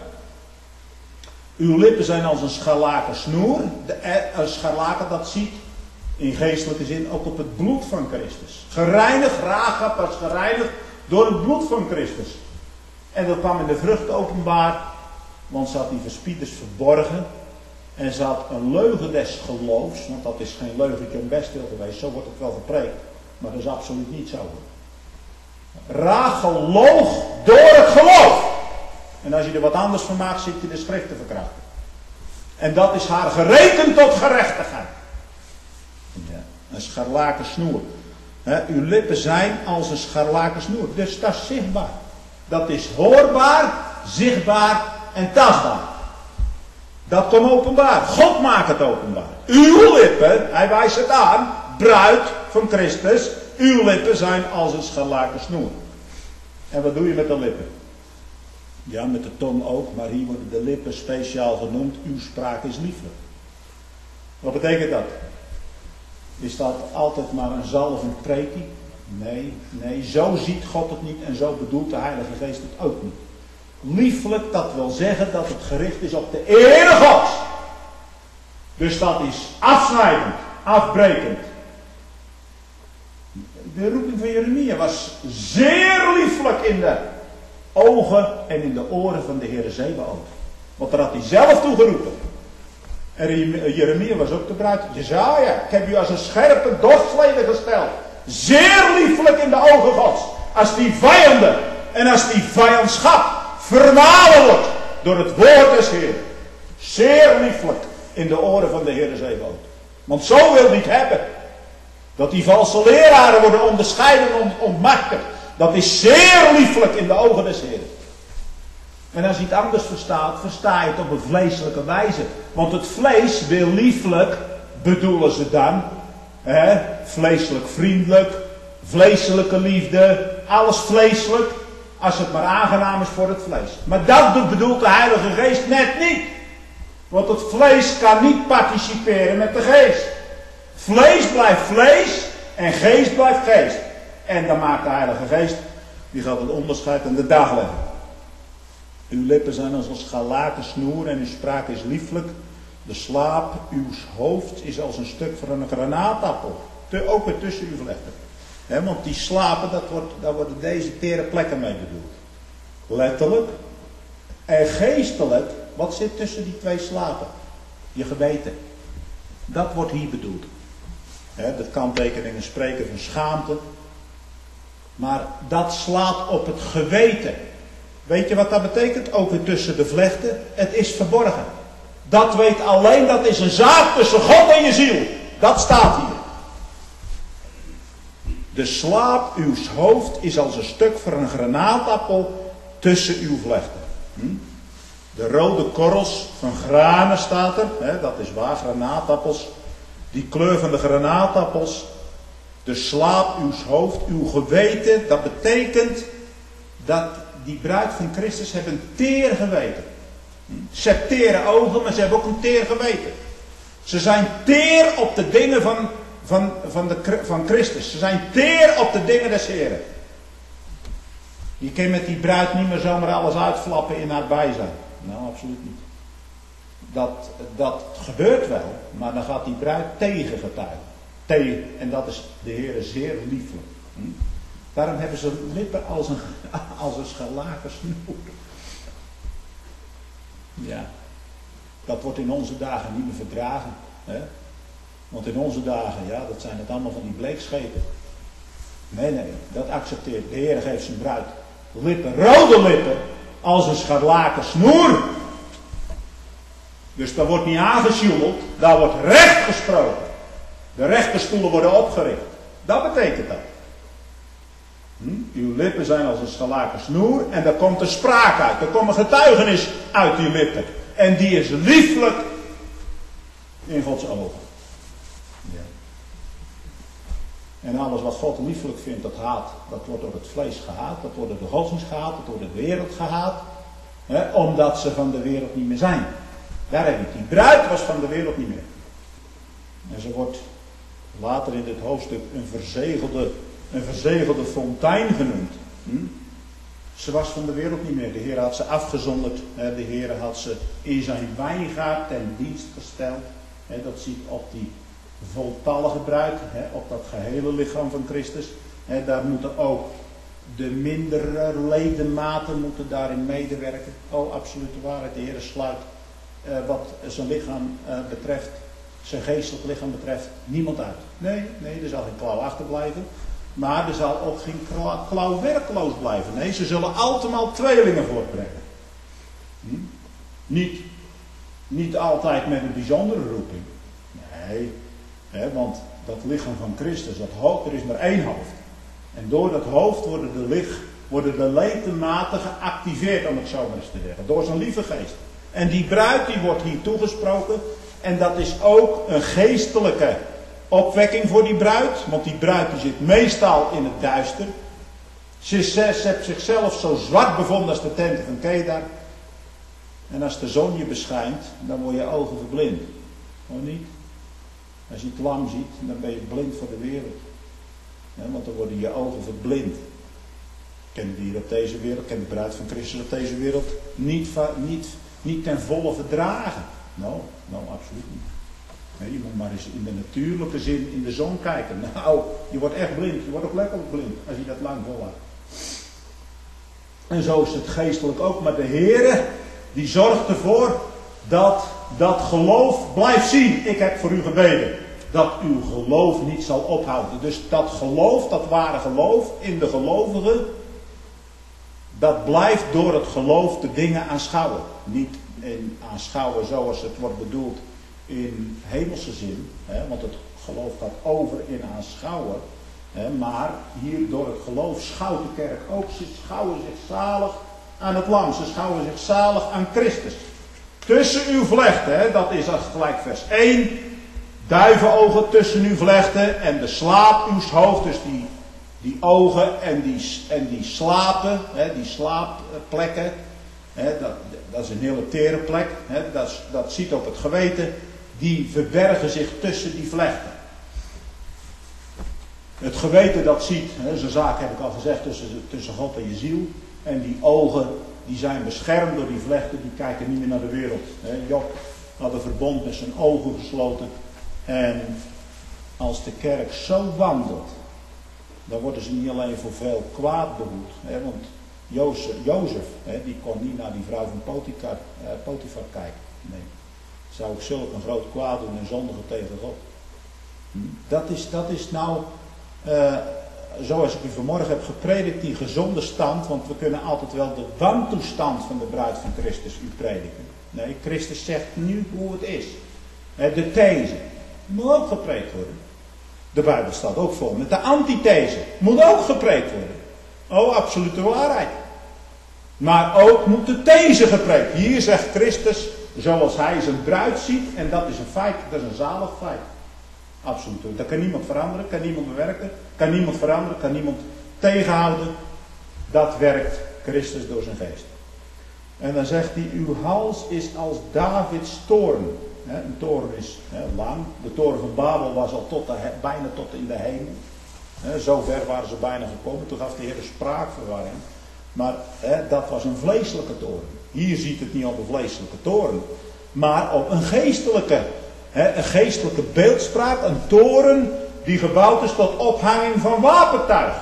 Uw lippen zijn als een scharlaken snoer. Een scharlaken, dat ziet in geestelijke zin ook op het bloed van Christus. Gereinigd, Rachab was gereinigd door het bloed van Christus. En dat kwam in de vrucht openbaar, want ze had die verspieders verborgen. En ze had een leugen des geloofs, want dat is geen leugentje om best stil geweest, zo wordt het wel gepreekt. Maar dat is absoluut niet zo. Rachel loog door het geloof. En als je er wat anders van maakt, zit je de schrift te verkrachten. En dat is haar gerekend tot gerechtigheid. Ja, een scharlaken snoer. Uw lippen zijn als een scharlaken snoer. Dus dat is zichtbaar. Dat is hoorbaar, zichtbaar en tastbaar. Dat komt openbaar. God maakt het openbaar. Uw lippen, hij wijst het aan, bruid van Christus. Uw lippen zijn als een scharlaken snoer. En wat doe je met de lippen? Ja, met de tong ook, maar hier worden de lippen speciaal genoemd. Uw spraak is lieflijk. Wat betekent dat? Is dat altijd maar een zalvend preekie? Nee, zo ziet God het niet en zo bedoelt de Heilige Geest het ook niet. Lieflijk, dat wil zeggen dat het gericht is op de ere Gods. Dus dat is afsnijdend, afbrekend. De roeping van Jeremia was zeer lieflijk in de ogen en in de oren van de Heere Zebaoth. Want daar had hij zelf toe geroepen. En Jeremia was ook de bruid. Jesaja, ik heb u als een scherpe dorslede gesteld. Zeer lieflijk in de ogen Gods. Als die vijanden en als die vijandschap vermalen wordt door het woord des Heeren. Zeer lieflijk in de oren van de Heere Zebaoth. Want zo wil hij het hebben. Dat die valse leraren worden onderscheiden en ontmaskerd. Dat is zeer lieflijk in de ogen des Heeren. En als je het anders verstaat, versta je het op een vleeselijke wijze. Want het vlees wil lieflijk, bedoelen ze dan. Vleeselijk vriendelijk, vleeselijke liefde, alles vleeselijk. Als het maar aangenaam is voor het vlees. Maar dat bedoelt de Heilige Geest net niet. Want het vlees kan niet participeren met de geest. Vlees blijft vlees en geest blijft geest. En dan maakt de Heilige Geest, die gaat het onderscheid aan de dag leggen. Uw lippen zijn als een scharlaken snoer en uw spraak is lieflijk. De slaap uw hoofd is als een stuk van een granaatappel. Ook weer tussen uw vlechten. Want die slapen, daar worden deze tere plekken mee bedoeld. Letterlijk. En geestelijk, wat zit tussen die twee slapen? Je geweten. Dat wordt hier bedoeld. Dat kanttekeningen spreken van schaamte. Maar dat slaat op het geweten. Weet je wat dat betekent? Ook weer tussen de vlechten. Het is verborgen. Dat weet alleen, dat is een zaak tussen God en je ziel. Dat staat hier. De slaap uw hoofd is als een stuk van een granaatappel tussen uw vlechten. De rode korrels van granen staat er. Dat is waar, granaatappels. Die kleur van de granaatappels. De slaap uw hoofd, uw geweten. Dat betekent dat die bruid van Christus hebben een teer geweten. Ze hebben tere ogen, maar ze hebben ook een teer geweten. Ze zijn teer op de dingen van Christus. Ze zijn teer op de dingen des Heren. Je kan met die bruid niet meer zomaar alles uitflappen in haar bijzijn. Nou, absoluut niet. Dat gebeurt wel, maar dan gaat die bruid tegen getuigen. En dat is de Heere zeer lieflijk. Daarom hebben ze lippen als een scharlaken snoer. Ja, dat wordt in onze dagen niet meer verdragen. Want in onze dagen, ja, dat zijn het allemaal van die bleekschepen. Nee, dat accepteert. De Heer geeft zijn bruid lippen, rode lippen, als een scharlaken snoer. Dus daar wordt niet aangesjoemeld, daar wordt recht gesproken. De rechterstoelen worden opgericht. Dat betekent dat. Uw lippen zijn als een scharlaken snoer en daar komt een spraak uit. Er komt een getuigenis uit die lippen. En die is lieflijk in Gods ogen. Ja. En alles wat God lieflijk vindt, dat wordt door het vlees gehaat. Dat wordt door de godsdienst gehaat, dat wordt door de wereld gehaat. Omdat ze van de wereld niet meer zijn. Daar heb je die bruid was van de wereld niet meer. En ze wordt later in dit hoofdstuk een verzegelde fontein genoemd. Ze was van de wereld niet meer. De Heer had ze afgezonderd. De Heer had ze in zijn wijngaard ten dienst gesteld. Dat ziet op die voltallige bruid. Op dat gehele lichaam van Christus. Daar moeten ook de mindere ledematen moeten daarin medewerken. Oh, absolute waarheid. De Heer sluit wat zijn lichaam betreft, zijn geestelijk lichaam betreft, niemand uit. Nee, er zal geen klauw achterblijven. Maar er zal ook geen klauw werkloos blijven. Nee, ze zullen allemaal tweelingen voortbrengen. Niet altijd met een bijzondere roeping. Nee, want dat lichaam van Christus, er is maar één hoofd. En door dat hoofd worden de ledematen geactiveerd, om het zo maar eens te zeggen. Door zijn lieve geest. En die bruid die wordt hier toegesproken. En dat is ook een geestelijke opwekking voor die bruid. Want die bruid die zit meestal in het duister. Ze heeft zichzelf zo zwart bevonden als de tenten van Kedar. En als de zon je beschijnt, dan word je ogen verblind. Hoor niet? Als je het lam ziet, dan ben je blind voor de wereld. Want dan worden je ogen verblind. Ken die hier op deze wereld, ken de bruid van Christus op deze wereld niet ten volle verdragen. Nou, absoluut niet. Je moet maar eens in de natuurlijke zin in de zon kijken. Nou, je wordt echt blind. Je wordt ook letterlijk blind als je dat lang volhoudt. En zo is het geestelijk ook. Maar de Heer, die zorgt ervoor dat dat geloof blijft zien. Ik heb voor u gebeden. Dat uw geloof niet zal ophouden. Dus dat geloof, dat ware geloof in de gelovigen, dat blijft door het geloof de dingen aanschouwen. Niet in aanschouwen zoals het wordt bedoeld in hemelse zin. Want het geloof gaat over in aanschouwen. Maar hier door het geloof schouwt de kerk ook. Ze schouwen zich zalig aan het lam. Ze schouwen zich zalig aan Christus. Tussen uw vlechten, dat is als gelijk vers 1. Duivenogen tussen uw vlechten en de slaap uws hoofd. Dus die ogen en die slapen, die slaapplekken. Dat is een hele tere plek. Dat ziet op het geweten. Die verbergen zich tussen die vlechten. Het geweten dat ziet, zo'n zaak heb ik al gezegd, tussen God en je ziel. En die ogen, die zijn beschermd door die vlechten, die kijken niet meer naar de wereld. Job had een verbond met zijn ogen gesloten. En als de kerk zo wandelt, dan worden ze niet alleen voor veel kwaad behoed. Want Jozef, die kon niet naar die vrouw van Potifar kijken. Nee, zou ik zulk een groot kwaad doen en zondigen tegen God. Dat is nou, zoals ik u vanmorgen heb gepredikt, die gezonde stand. Want we kunnen altijd wel de wantoestand van de bruid van Christus u prediken. Nee, Christus zegt nu hoe het is. De these moet ook gepreekt worden. De Bijbel staat ook vol met de antithese. Moet ook gepreekt worden. Oh, absolute waarheid. Maar ook moet de these gepreekt. Hier zegt Christus zoals hij zijn bruid ziet. En dat is een feit. Dat is een zalig feit. Absoluut. Dat kan niemand veranderen. Kan niemand bewerken. Kan niemand veranderen. Kan niemand tegenhouden. Dat werkt Christus door zijn geest. En dan zegt hij, uw hals is als Davids toren. Een toren is lang. De toren van Babel was al bijna tot in de hemel. Zo ver waren ze bijna gekomen. Toen gaf de Heer de spraakverwarring. Maar dat was een vleeselijke toren. Hier ziet het niet op een vleeselijke toren. Maar op een geestelijke beeldspraak. Een toren die gebouwd is tot ophanging van wapentuig.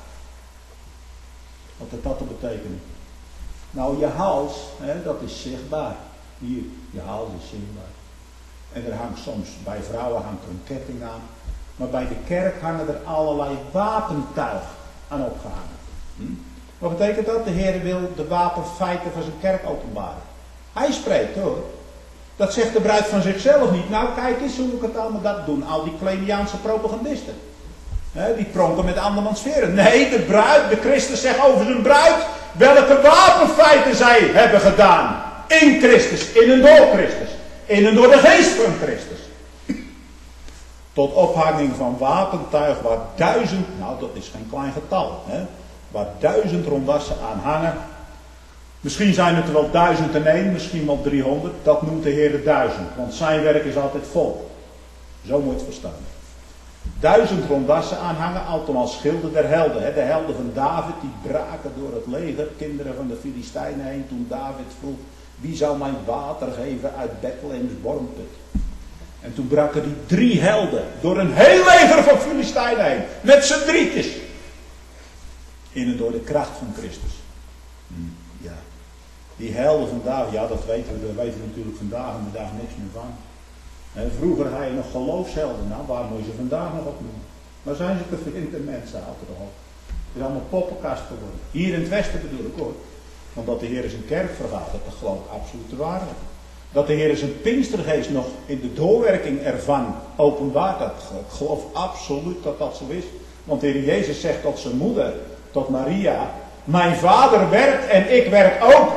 Wat heeft dat te betekenen? Nou, je hals, dat is zichtbaar. Hier, je hals is zichtbaar. En er hangt soms, bij vrouwen hangt er een ketting aan. Maar bij de kerk hangen er allerlei wapentuig aan opgehangen. Wat betekent dat? De Heer wil de wapenfeiten van zijn kerk openbaren. Hij spreekt hoor. Dat zegt de bruid van zichzelf niet. Nou kijk eens hoe ik het allemaal dat doen. Al die Kleiniaanse propagandisten. Die pronken met andermans veren. Nee, de bruid, de Christus zegt over zijn bruid welke wapenfeiten zij hebben gedaan. In Christus, in en door Christus. In en door de geest van Christus. Tot ophanging van wapentuig waar 1000, nou dat is geen klein getal, waar 1000 rondassen aan hangen. Misschien zijn het er wel 1001, misschien wel 300. Dat noemt de Heer 1000, want zijn werk is altijd vol. Zo moet je het verstaan. 1000 rondassen aanhangen, althans schilden der helden. De helden van David, die braken door het leger, kinderen van de Filistijnen heen, toen David vroeg, wie zou mij water geven uit Bethlehems wormput? En toen braken die 3 helden door een heel leger van Filistijnen heen, met z'n drietjes. In en door de kracht van Christus. Ja, die helden van David, ja dat weten we natuurlijk vandaag en de dag niks meer van. Vroeger had je nog geloofshelden, nou waar moet je vandaag nog op noemen? Maar zijn ze te vinden mensen altijd al. Het is allemaal poppenkast geworden. Hier in het westen bedoel ik hoor. Want dat de Heer zijn kerk vergadert, dat geloof ik absoluut de waarheid. Dat de Heer zijn Pinkstergeest nog in de doorwerking ervan openbaart, dat ik geloof absoluut dat dat zo is. Want de Heer Jezus zegt tot zijn moeder, tot Maria, mijn vader werkt en ik werk ook.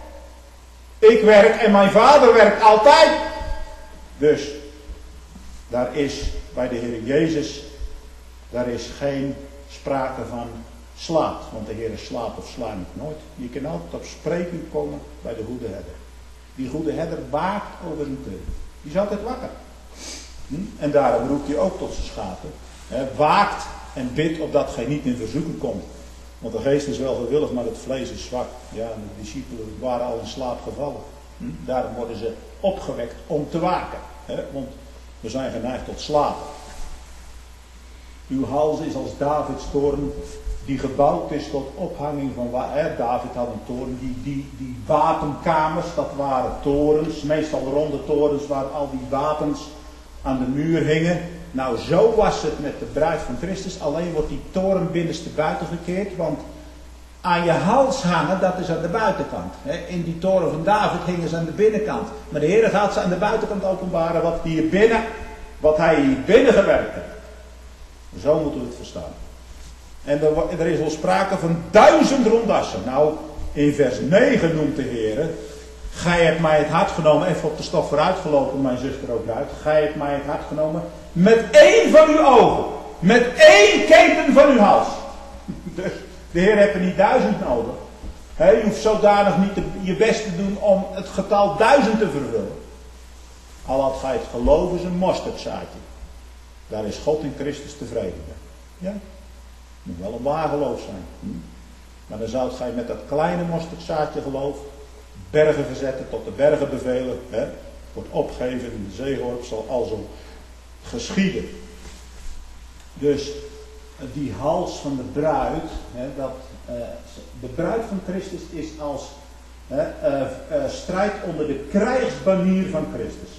Ik werk en mijn vader werkt altijd. Dus, daar is bij de Heer Jezus, daar is geen sprake van slaat. Want de Heer slaapt of slaat nooit. Je kan altijd op spreekuur komen bij de goede herder. Die goede herder waakt over zijn kudde. Die is altijd wakker. En daarom roept hij ook tot zijn schapen. Waakt en bidt opdat gij niet in verzoeking komt. Want de geest is wel gewillig, maar het vlees is zwak. Ja, de discipelen waren al in slaap gevallen. Daarom worden ze opgewekt om te waken. Want We zijn geneigd tot slapen. Uw hals is als Davids toren, die gebouwd is tot ophanging van... David had een toren, die wapenkamers, dat waren torens, meestal ronde torens waar al die wapens aan de muur hingen. Nou, zo was het met de bruid van Christus, alleen wordt die toren binnenste buiten gekeerd, want aan je hals hangen, dat is aan de buitenkant. In die toren van David hingen ze aan de binnenkant. Maar de Heer gaat ze aan de buitenkant openbaren wat hij hier binnen gewerkt heeft. Zo moeten we het verstaan. En er is al sprake van 1000 rondassen. Nou, in vers 9 noemt de Heer: gij hebt mij het hart genomen, even op de stof vooruitgelopen, mijn zuster ook uit. Gij hebt mij het hart genomen met 1 van uw ogen. Met 1 keten van uw hals. Dus de Heer heeft er niet 1000 nodig. Je hoeft zodanig niet je best te doen om het getal 1000 te vervullen. Al had gij het geloof is een mosterdzaadje. Daar is God in Christus tevreden mee. Ja, moet wel een waar geloof zijn. Maar dan zou gij met dat kleine mosterdzaadje geloof bergen verzetten, tot de bergen bevelen. Wordt opgegeven in de zeeworp, zal alzo geschieden. Dus die hals van de bruid, de bruid van Christus is als strijd onder de krijgsbanier van Christus.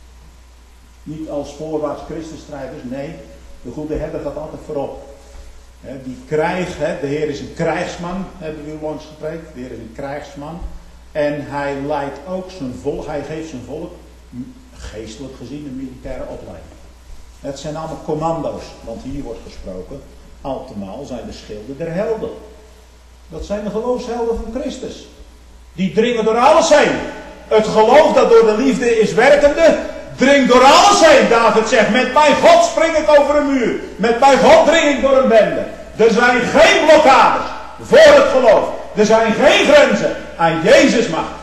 Niet als voorwaarts Christusstrijders, nee, de goede herder gaat altijd voorop. Die krijg, de Heer is een krijgsman, hebben we langs gepreekt. De Heer is een krijgsman. En hij leidt ook zijn volk, hij geeft zijn volk, geestelijk gezien, een militaire opleiding. Het zijn allemaal commando's, want hier wordt gesproken, altemaal zijn de schilden der helden. Dat zijn de geloofshelden van Christus. Die dringen door alles heen. Het geloof dat door de liefde is werkende, dringt door alles heen. David zegt, met mijn God spring ik over een muur. Met mijn God dring ik door een bende. Er zijn geen blokkades voor het geloof. Er zijn geen grenzen aan Jezus macht.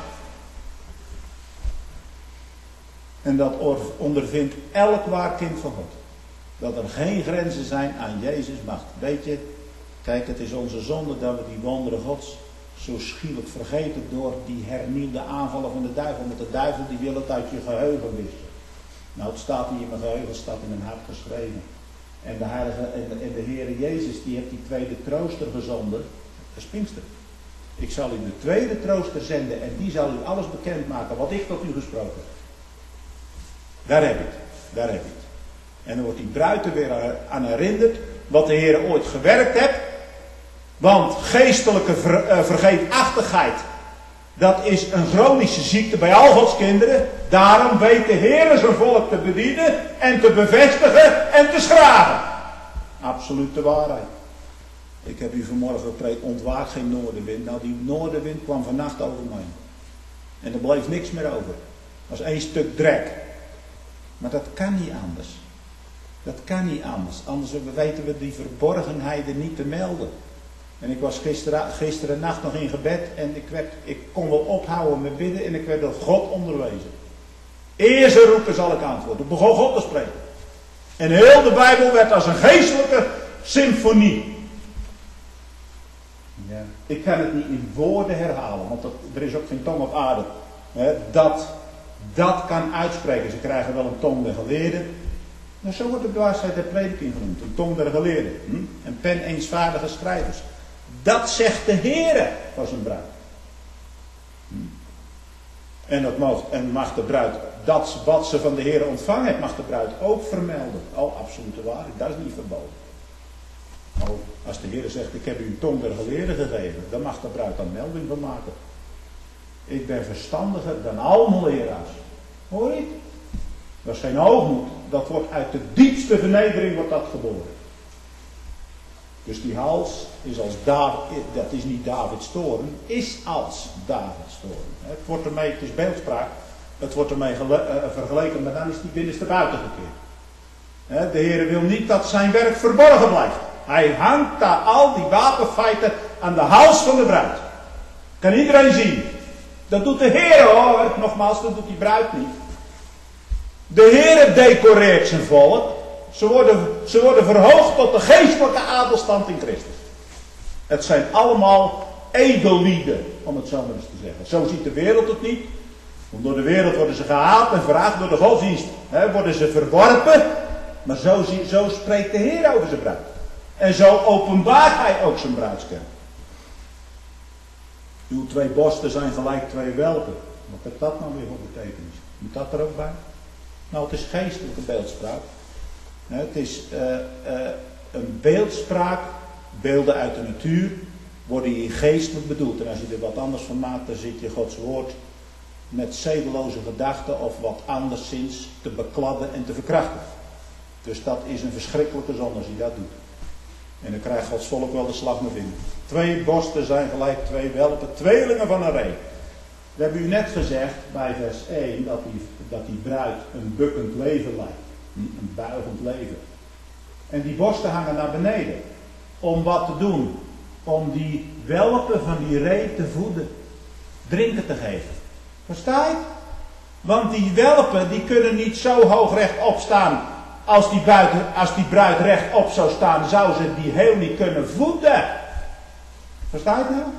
En dat ondervindt elk waar kind van God. Dat er geen grenzen zijn aan Jezus macht. Weet je, kijk, het is onze zonde dat we die wonderen Gods zo schielijk vergeten door die hernieuwde aanvallen van de duivel. Want de duivel die wil het uit je geheugen wissen. Nou, het staat niet in mijn geheugen, het staat in mijn hart geschreven. En de Heilige en de Heere Jezus, die heeft die tweede trooster gezonden. Dat is Pinkster. Ik zal u de tweede trooster zenden en die zal u alles bekendmaken wat ik tot u gesproken heb. Daar heb ik het. Daar heb ik het. En dan wordt die bruid er weer aan herinnerd wat de Heer ooit gewerkt heeft. Want geestelijke vergeetachtigheid, dat is een chronische ziekte bij al Gods kinderen. Daarom weet de Heer zijn volk te bedienen en te bevestigen en te schragen. Absolute waarheid. Ik heb u vanmorgen gepreekt, ontwaakt geen noordenwind. Nou, die noordenwind kwam vannacht over mij. En er bleef niks meer over. Dat was 1 stuk drek. Maar dat kan niet anders. Dat kan niet anders. Anders weten we die verborgenheden niet te melden. En ik was gisteren nacht nog in gebed en ik kon wel ophouden met bidden en ik werd door God onderwezen. Eer ze roepen zal ik antwoorden. Ik begon God te spreken. En heel de Bijbel werd als een geestelijke symfonie. Ja. Ik kan het niet in woorden herhalen, want er is ook geen tong op aarde dat kan uitspreken. Ze krijgen wel een tong der geleerden. Maar zo wordt de dwaasheid der prediking genoemd. Een tong der geleerden. Een pen eensvaardige schrijvers. Dat zegt de Heere van zijn bruid. En mag de bruid, dat wat ze van de Heere ontvangen heeft, mag de bruid ook vermelden. Oh, absolute waarheid, dat is niet verboden. Oh, als de Heere zegt, ik heb u een tong der geleerden gegeven, dan mag de bruid daar melding van maken. Ik ben verstandiger dan allemaal leraars. Hoor je? Dat is geen hoogmoed. Dat wordt uit de diepste vernedering wordt dat geboren. Dus die hals is als dat is niet Davids toren, is als Davids toren. Het wordt ermee, het is beeldspraak, het wordt ermee vergeleken, maar dan is die binnenste buiten gekeerd. De Heer wil niet dat zijn werk verborgen blijft. Hij hangt daar al die wapenfeiten aan de hals van de bruid. Kan iedereen zien. Dat doet de Heer hoor, nogmaals, dat doet die bruid niet. De Heer decoreert zijn volk. Ze worden verhoogd tot de geestelijke adelstand in Christus. Het zijn allemaal edellieden, om het zo maar eens te zeggen. Zo ziet de wereld het niet. Want door de wereld worden ze gehaald en veracht, door de godsdienst worden ze verworpen. Maar zo spreekt de Heer over zijn bruid. En zo openbaart hij ook zijn bruidskern. Uw 2 borsten zijn gelijk 2 welpen. Wat heeft dat nou weer voor betekenis? Moet dat er ook bij? Nou, het is geestelijke beeldspraak. Het is een beeldspraak. Beelden uit de natuur worden hier geestelijk bedoeld. En als je er wat anders van maakt, dan zit je Gods woord met zedeloze gedachten of wat anderszins te bekladden en te verkrachten. Dus dat is een verschrikkelijke zonde als hij dat doet. En dan krijgt Gods volk wel de slag naar binnen. 2 borsten zijn gelijk 2 welpen, tweelingen van een ree. We hebben u net gezegd bij vers 1 dat die bruid een bukkend leven leidt. Een buigend leven. En die borsten hangen naar beneden. Om wat te doen? Om die welpen van die ree te voeden. Drinken te geven. Versta je? Want die welpen die kunnen niet zo hoog rechtop staan. Als die bruid rechtop zou staan, zou ze die heel niet kunnen voeden. Versta je het nou?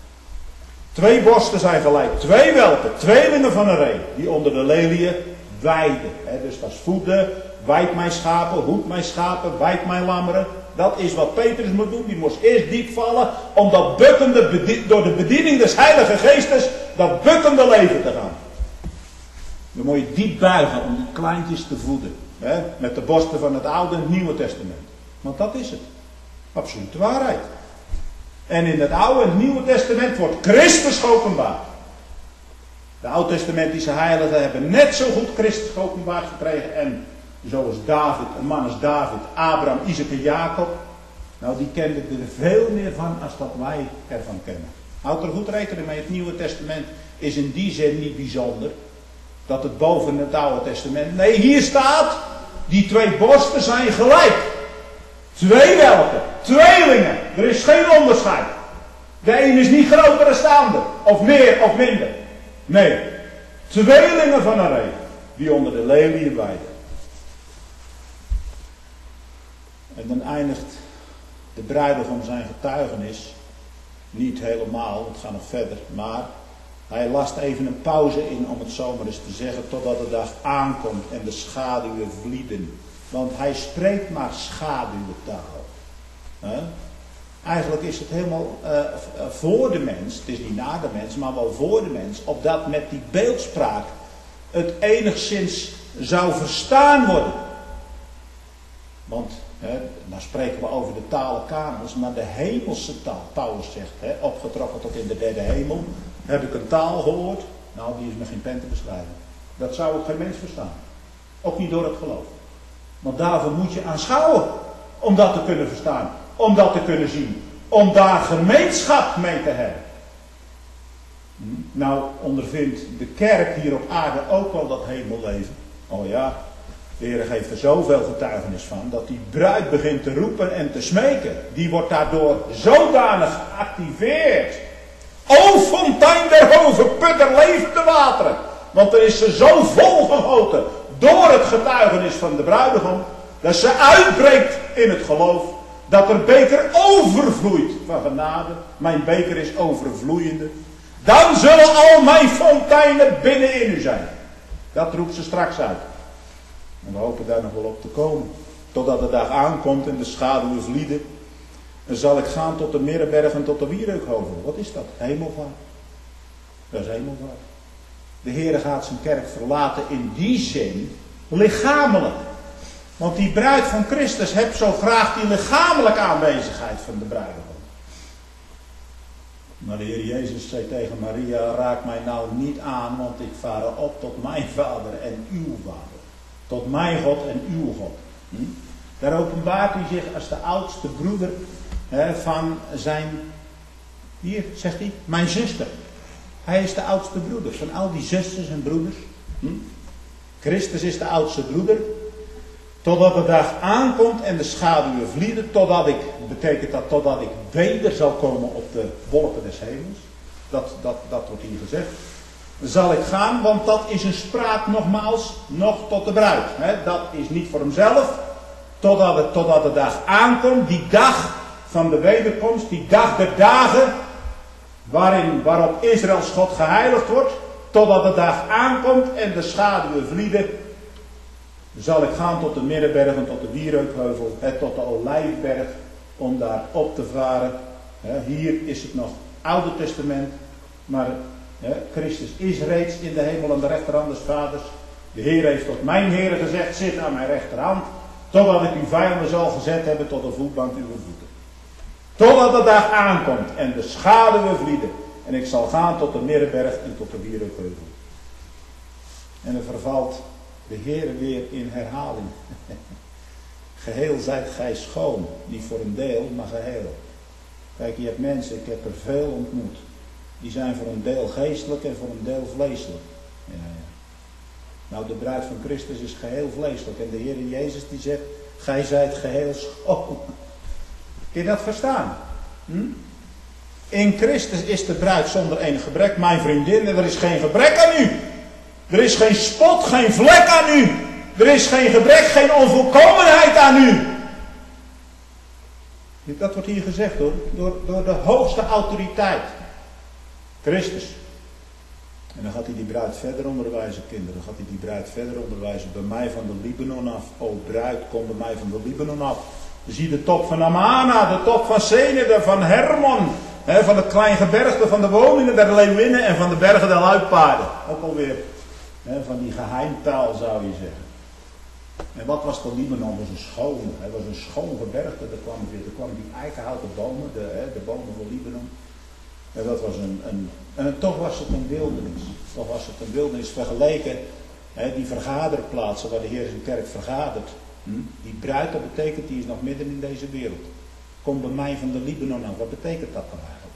2 borsten zijn gelijk 2 welpen, tweelingen van een ree, die onder de leliën weiden. Dus dat is voeden, weid mijn schapen, hoed mijn schapen, weid mijn lammeren. Dat is wat Petrus moet doen. Die moest eerst diep vallen om dat bukkende, door de bediening des Heilige Geestes, dat bukkende leven te gaan. Dan moet je diep buigen om die kleintjes te voeden. Met de borsten van het Oude en het Nieuwe Testament. Want dat is het. Absolute waarheid. En in het Oude en het Nieuwe Testament wordt Christus geopenbaard. De Oud-testamentische heiligen hebben net zo goed Christus geopenbaard gekregen. En zoals David, een man als David, Abraham, Isaac en Jacob. Nou, die kenden er veel meer van als dat wij ervan kennen. Houd er goed rekening mee. Het Nieuwe Testament is in die zin niet bijzonder. Dat het boven het Oude Testament. Nee, hier staat. Die 2 borsten zijn gelijk. 2 welpen. Tweelingen. Er is geen onderscheid. De een is niet groter dan de ander. Of meer of minder. Nee. Tweelingen van een ree. Die onder de leliën weiden. En dan eindigt de bruidegom zijn getuigenis. Niet helemaal. Het gaat nog verder. Maar hij last even een pauze in, om het zo maar eens te zeggen, totdat de dag aankomt en de schaduwen vlieden. Want hij spreekt maar schaduwentaal. Eigenlijk is het helemaal voor de mens, het is niet na de mens, maar wel voor de mens, opdat met die beeldspraak het enigszins zou verstaan worden. Want, dan spreken we over de talen kamers, maar de hemelse taal, Paulus zegt, opgetrokken tot in de 3e hemel. Heb ik een taal gehoord? Nou, die is met geen pen te beschrijven. Dat zou ook geen mens verstaan. Ook niet door het geloof. Want daarvoor moet je aanschouwen. Om dat te kunnen verstaan. Om dat te kunnen zien. Om daar gemeenschap mee te hebben. Nou ondervindt de kerk hier op aarde ook wel dat hemelleven. Oh ja, de Heer geeft er zoveel getuigenis van. Dat die bruid begint te roepen en te smeken. Die wordt daardoor zodanig geactiveerd. O fontein der hoven, put er levende wateren. Want er is ze zo vol gegoten door het getuigenis van de bruidegom. Dat ze uitbreekt in het geloof. Dat er beker overvloeit van genade. Mijn beker is overvloeiende. Dan zullen al mijn fonteinen binnen in u zijn. Dat roept ze straks uit. En we hopen daar nog wel op te komen. Totdat de dag aankomt en de schaduwen vlieden. Dan zal ik gaan tot de Middenberg en tot de Wiereukhoven. Wat is dat? Hemelvaart. Dat is hemelvaart. De Heer gaat zijn kerk verlaten in die zin lichamelijk. Want die bruid van Christus heeft zo graag die lichamelijke aanwezigheid van de bruidegom. Maar de Heer Jezus zei tegen Maria, raak mij nou niet aan, want ik vaar op tot mijn vader en uw vader. Tot mijn God en uw God. Daar openbaart hij zich als de oudste broeder van zijn, hier zegt hij, mijn zuster. Hij is de oudste broeder van al die zusters en broeders. Christus is de oudste broeder. Totdat de dag aankomt en de schaduwen vlieden. Betekent dat totdat ik weder zal komen op de wolken des hemels. Dat wordt hier gezegd. Zal ik gaan, want dat is een spraak nogmaals nog tot de bruid. Dat is niet voor hemzelf. Totdat de dag aankomt, die dag van de wederkomst, die dag der dagen, waarop Israëls God geheiligd wordt. totdat de dag aankomt en de schaduwen vlieden, zal ik gaan tot de Middenbergen, tot de Wierookheuvel, tot de Olijfberg, om daar op te varen. Hier is het nog Oude Testament, maar Christus is reeds in de hemel aan de rechterhand des Vaders. De Heer heeft tot mijn Heer gezegd, zit aan mijn rechterhand, totdat ik uw vijanden zal gezet hebben tot de voetbank uw voeten. Totdat de dag aankomt en de schaduwen vlieden. En ik zal gaan tot de Middenberg en tot de Wierookheuvel. En dan vervalt de Heer weer in herhaling. Geheel zijt gij schoon. Niet voor een deel, maar geheel. Kijk, je hebt mensen, ik heb er veel ontmoet. Die zijn voor een deel geestelijk en voor een deel vleeselijk. Ja. Nou, de bruid van Christus is geheel vleeselijk. En de Heer Jezus die zegt, gij zijt geheel schoon. Kun je dat verstaan? In Christus is de bruid zonder enig gebrek. Mijn vriendin, er is geen gebrek aan u. Er is geen spot, geen vlek aan u. Er is geen gebrek, geen onvolkomenheid aan u. Dat wordt hier gezegd door de hoogste autoriteit. Christus. En dan gaat hij die bruid verder onderwijzen, kinderen. Dan gaat hij die bruid verder onderwijzen. Bij mij van de Libanon af. O bruid, kom bij mij van de Libanon af. Je ziet de top van Amana, de top van Senede, van Hermon. Van het klein gebergte, van de woningen der leeuwinnen en van de bergen der luipaarden. Ook alweer van die geheimtaal zou je zeggen. En wat was de Libanon? Het was een schoon gebergte. Er kwamen die eikenhouten bomen, de bomen van Libanon. En dat was en toch was het een wildernis. Toch was het een wildernis vergeleken. Die vergaderplaatsen waar de Heer zijn kerk vergadert. Die bruid, dat betekent, die is nog midden in deze wereld. Kom bij mij van de Libanon af. Wat betekent dat dan eigenlijk?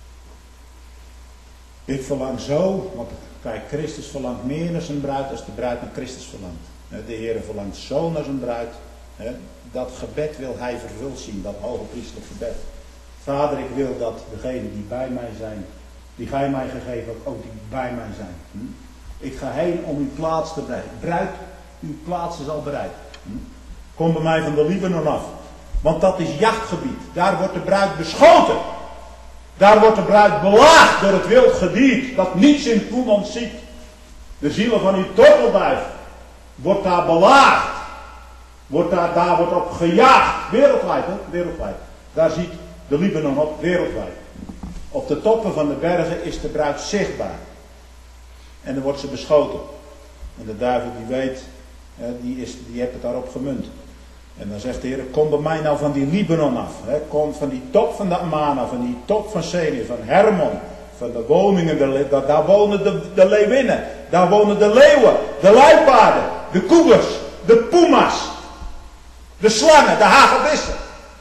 Ik verlang zo, want kijk, Christus verlangt meer naar zijn bruid als de bruid naar Christus verlangt. De Heer verlangt zo naar zijn bruid. Dat gebed wil hij vervuld zien, dat hoge priestelijk gebed. Vader, ik wil dat degenen die bij mij zijn, die gij mij gegeven hebt, ook die bij mij zijn. Ik ga heen om uw plaats te bereiden. Bruid, uw plaats is al bereid. Kom bij mij van de Libanon af. Want dat is jachtgebied. Daar wordt de bruid beschoten. Daar wordt de bruid belaagd door het wild gediert dat niets in Koen ontziet. De zielen van uw tortelduif wordt daar belaagd. Daar wordt op gejaagd. Wereldwijd, hè? Wereldwijd. Daar ziet de Libanon op, wereldwijd. Op de toppen van de bergen is de bruid zichtbaar. En dan wordt ze beschoten. En de duivel die weet, die heeft het daarop gemunt. En dan zegt de Heer, kom bij mij nou van die Libanon af. Kom van die top van de Amana, van die top van Senir, van Hermon. Van de woningen, daar wonen de leeuwinnen. Daar wonen de leeuwen, de luipaarden, de koegers, de puma's. De slangen, de hagedissen.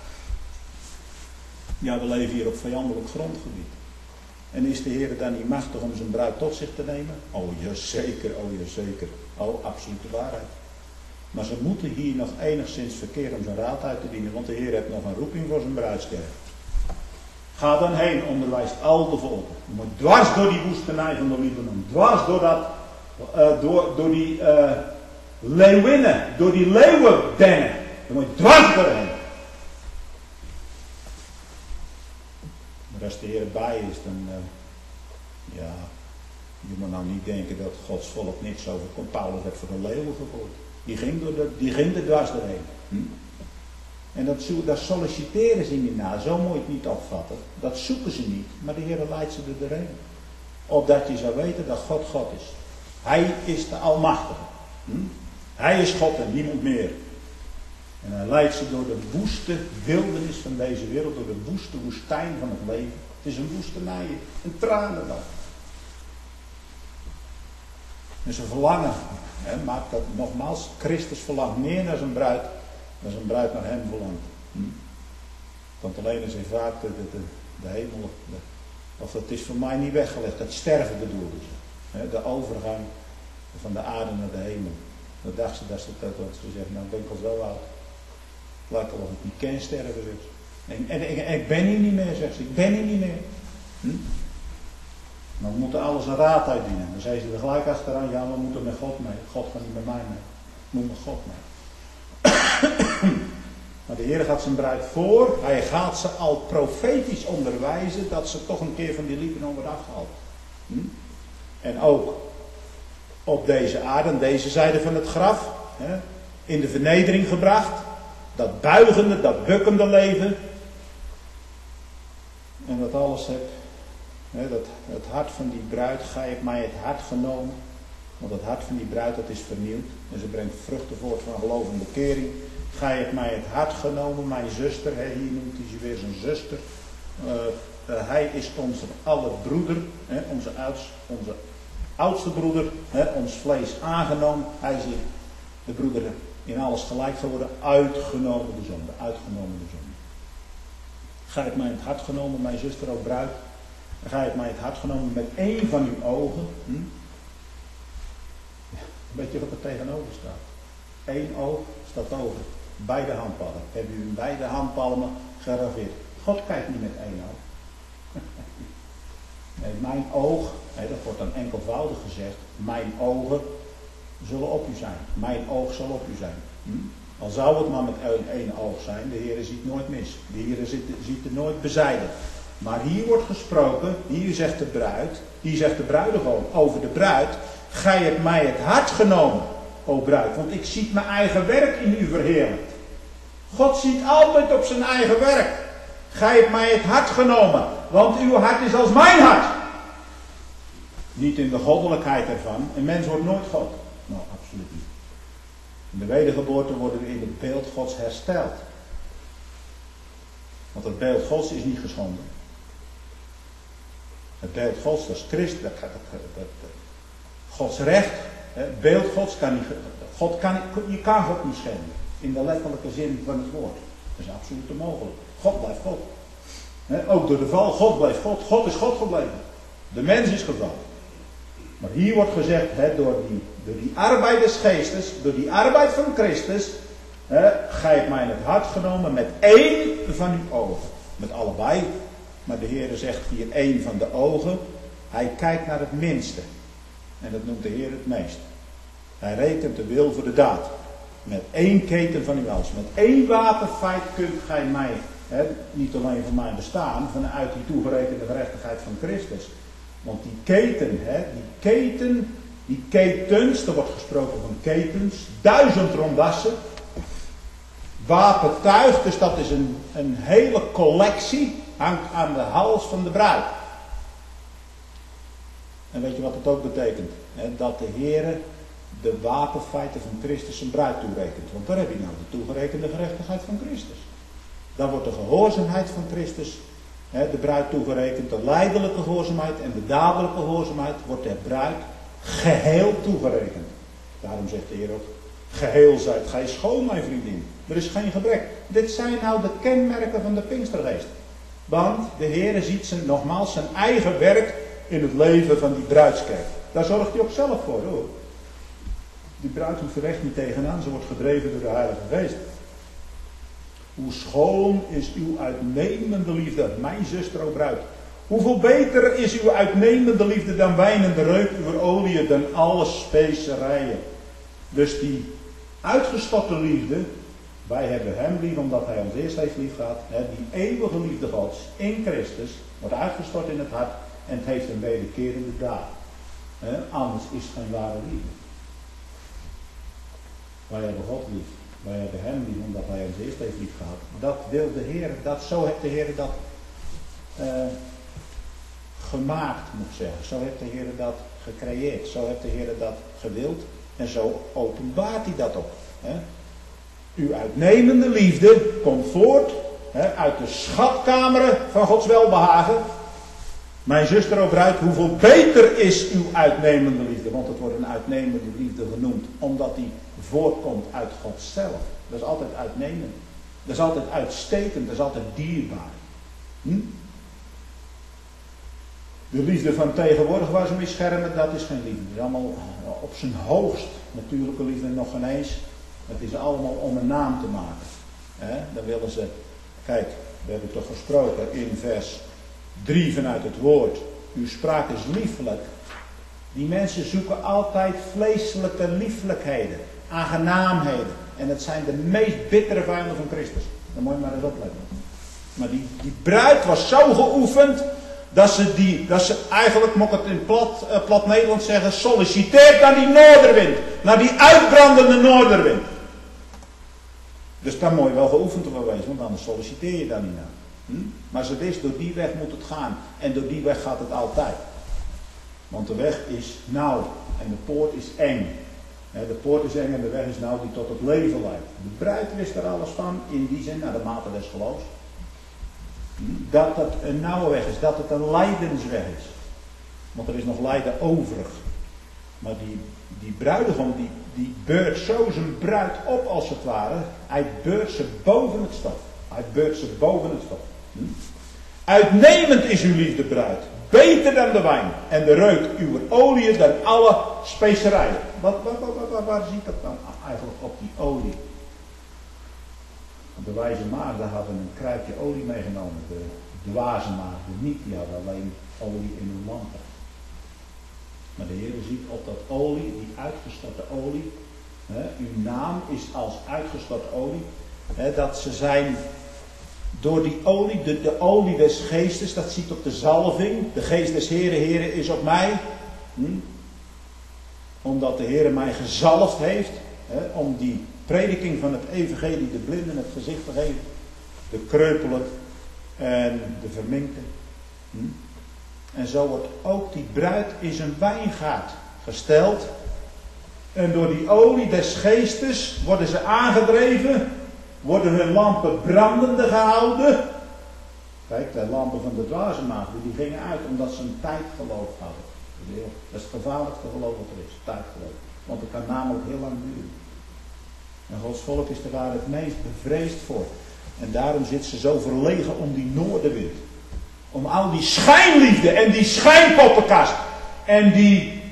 Ja, we leven hier op vijandelijk grondgebied. En is de Heer dan niet machtig om zijn bruid tot zich te nemen? Oh jazeker, oh jazeker. Oh, absolute waarheid. Maar ze moeten hier nog enigszins verkeer om zijn raad uit te dienen, want de Heer heeft nog een roeping voor zijn bruidskerk. Ga dan heen, onderwijst al de volken. Je moet dwars door die woestenij van de Libanon, dwars door die leeuwinnen, door die leeuwendennen. Je moet dwars doorheen. Maar als de Heer bij is, dan je moet nou niet denken dat Gods volk niks overkomt. Paulus werd voor een leeuwen gegooid. Die ging er dwars doorheen. En dat solliciteren ze niet na. Zo moet je het niet opvatten. Dat zoeken ze niet. Maar de Heer leidt ze er doorheen. Opdat je zou weten dat God God is. Hij is de Almachtige. Hij is God en niemand meer. En hij leidt ze door de woeste wildernis van deze wereld. Door de woeste woestijn van het leven. Het is een woestenij. Een tranendal. En ze verlangen. Maakt dat nogmaals. Christus verlangt meer naar zijn bruid. Dan zijn bruid naar hem verlangt. Want alleen is hij vaak de hemel. Of dat is voor mij niet weggelegd. Het sterven bedoelde ze. De overgang van de aarde naar de hemel. Dat dacht ze dat ze zegt. Nou, ik ben al zo oud. Lijkt wel of ik niet kan sterven, zegt ze. En ik ben hier niet meer, zegt ze. Ik ben hier niet meer. Maar we moeten alles een raad uitdienen. Dan zei ze er gelijk achteraan. Ja, we moeten met God mee. God gaat niet met mij mee. Ik moet met God mee. Maar de Heer gaat zijn bruid voor. Hij gaat ze al profetisch onderwijzen. Dat ze toch een keer van die Libanon wordt afgehaald. En ook op deze aarde, aan deze zijde van het graf, in de vernedering gebracht. Dat buigende, dat bukkende leven. En dat alles dat het hart van die bruid, gij hebt mij het hart genomen. Want het hart van die bruid, dat is vernieuwd. En ze brengt vruchten voort van geloof en bekering. Gij hebt mij het hart genomen, mijn zuster. Hier noemt hij ze weer zijn zuster. Hij is onze aller broeder. Onze oudste broeder. Ons vlees aangenomen. Hij is de broeder in alles gelijk geworden. Uitgenomen de zonde. Uitgenomen de zonde. Gij hebt mij het hart genomen, mijn zuster, ook bruid. Gij hebt mij het hart genomen met één van uw ogen. Weet je wat er tegenover staat? Eén oog staat over. Beide handpalmen. Hebben u in beide handpalmen geraveerd. God kijkt niet met één oog. Nee, mijn oog, dat wordt dan enkelvoudig gezegd. Mijn ogen zullen op u zijn. Mijn oog zal op u zijn. Al zou het maar met één oog zijn. De Heer ziet nooit mis. De Heer ziet er nooit bezijden. Maar hier wordt gesproken, hier zegt de bruid, hier zegt de bruidegom over de bruid. Gij hebt mij het hart genomen, o bruid, want ik zie mijn eigen werk in u verheerlijkt. God ziet altijd op zijn eigen werk. Gij hebt mij het hart genomen, want uw hart is als mijn hart. Niet in de goddelijkheid ervan. Een mens wordt nooit God. Nou, absoluut niet. In de wedergeboorte worden we in het beeld Gods hersteld. Want het beeld Gods is niet geschonden. Het beeld Gods, dat is Christus. Gods recht, het beeld Gods kan niet. Je kan God niet schenden. In de letterlijke zin van het woord. Dat is absoluut onmogelijk. God blijft God. Ook door de val, God blijft God. God is God gebleven. De mens is gevallen. Maar hier wordt gezegd, door die arbeid des geestes, door die arbeid van Christus, gij hebt mij in het hart genomen met één van uw ogen. Met allebei. Maar de Heer zegt hier één van de ogen. Hij kijkt naar het minste. En dat noemt de Heer het meest. Hij rekent de wil voor de daad. Met één keten van uw hals. Met één wapenfeit kunt gij mij, niet alleen van mij bestaan, vanuit die toegerekende gerechtigheid van Christus. Want die ketens, er wordt gesproken van ketens, 1000 rondassen, wapentuig, dus dat is een hele collectie, hangt aan de hals van de bruid. En weet je wat het ook betekent? Dat de Heer de wapenfeiten van Christus zijn bruid toerekent. Want daar heb je nou de toegerekende gerechtigheid van Christus. Dan wordt de gehoorzaamheid van Christus de bruid toegerekend. De lijdelijke gehoorzaamheid en de dadelijke gehoorzaamheid wordt der bruid geheel toegerekend. Daarom zegt de Heer ook, geheel zijt gij schoon, mijn vriendin. Er is geen gebrek. Dit zijn nou de kenmerken van de Pinkstergeest. Want de Heer ziet nogmaals zijn eigen werk in het leven van die bruidskerk. Daar zorgt hij ook zelf voor, hoor. Die bruid hoeft er echt niet tegenaan. Ze wordt gedreven door de Heilige Geest. Hoe schoon is uw uitnemende liefde, mijn zuster, o bruid. Hoeveel beter is uw uitnemende liefde dan wijn en de reuk uw olie, dan alle specerijen. Dus die uitgestorte liefde, wij hebben hem lief omdat hij ons eerst heeft lief gehad. Die eeuwige liefde Gods in Christus wordt uitgestort in het hart en het heeft een wederkerende daad. Anders is het geen ware liefde. Wij hebben God lief. Wij hebben hem lief omdat hij ons eerst heeft lief gehad. Dat wil de Heer, zo heeft de Heer dat gemaakt, moet ik zeggen. Zo heeft de Heer dat gecreëerd. Zo heeft de Heer dat gewild. En zo openbaart hij dat ook. Uw uitnemende liefde komt voort uit de schatkameren van Gods welbehagen. Mijn zuster, o bruid, hoeveel beter is uw uitnemende liefde. Want het wordt een uitnemende liefde genoemd. Omdat die voortkomt uit God zelf. Dat is altijd uitnemend. Dat is altijd uitstekend. Dat is altijd dierbaar. De liefde van tegenwoordig waar ze mee schermen, dat is geen liefde. Dat is allemaal op zijn hoogst. Natuurlijke liefde nog geen eens. Het is allemaal om een naam te maken. Dan willen ze, kijk, we hebben toch gesproken in vers 3 vanuit het woord. Uw spraak is liefelijk. Die mensen zoeken altijd vleeselijke lieflijkheden, aangenaamheden. En het zijn de meest bittere vijanden van Christus. Daar moet je maar eens opletten. Maar die bruid was zo geoefend dat ze eigenlijk, moet ik het in plat Nederlands zeggen, solliciteert naar die noorderwind. Naar die uitbrandende noorderwind. Dus daar moet je wel geoefend op wezen, want anders solliciteer je daar niet naar. Maar ze wist, door die weg moet het gaan. En door die weg gaat het altijd. Want de weg is nauw en de poort is eng. De poort is eng en de weg is nauw die tot het leven leidt. De bruid wist er alles van, in die zin, naar de mate des geloofs. Dat het een nauwe weg is, dat het een lijdensweg is. Want er is nog lijden overig. Maar die bruidegom, die beurt zo zijn bruid op als het ware. Hij beurt ze boven het stof. Hij beurt ze boven het stof. Uitnemend is uw liefde bruid. Beter dan de wijn. En de reuk uw olie dan alle specerijen. Waar ziet dat dan eigenlijk op die olie? De wijze maagden hadden een kruikje olie meegenomen. De dwaze maagden niet. Die hadden alleen olie in hun lampen. Maar de Heer ziet op dat olie, die uitgestorte olie. Uw naam is als uitgestorte olie. Dat ze zijn door die olie, de olie des geestes, dat ziet op de zalving. De geest des Heeren is op mij. Omdat de Heer mij gezalfd heeft. Om die prediking van het evangelie de blinden het gezicht te geven. De kreupelen en de verminkten. En zo wordt ook die bruid in zijn wijngaard gesteld. En door die olie des geestes worden ze aangedreven. Worden hun lampen brandende gehouden. Kijk, de lampen van de dwaze maagden, die gingen uit omdat ze een tijdgeloof hadden. Dat is het gevaarlijkste geloof wat er is, tijdgeloof. Want het kan namelijk heel lang duren. En Gods volk is er daar het meest bevreesd voor. En daarom zit ze zo verlegen om die noordenwind. Om al die schijnliefde en die schijnpoppenkast. En die...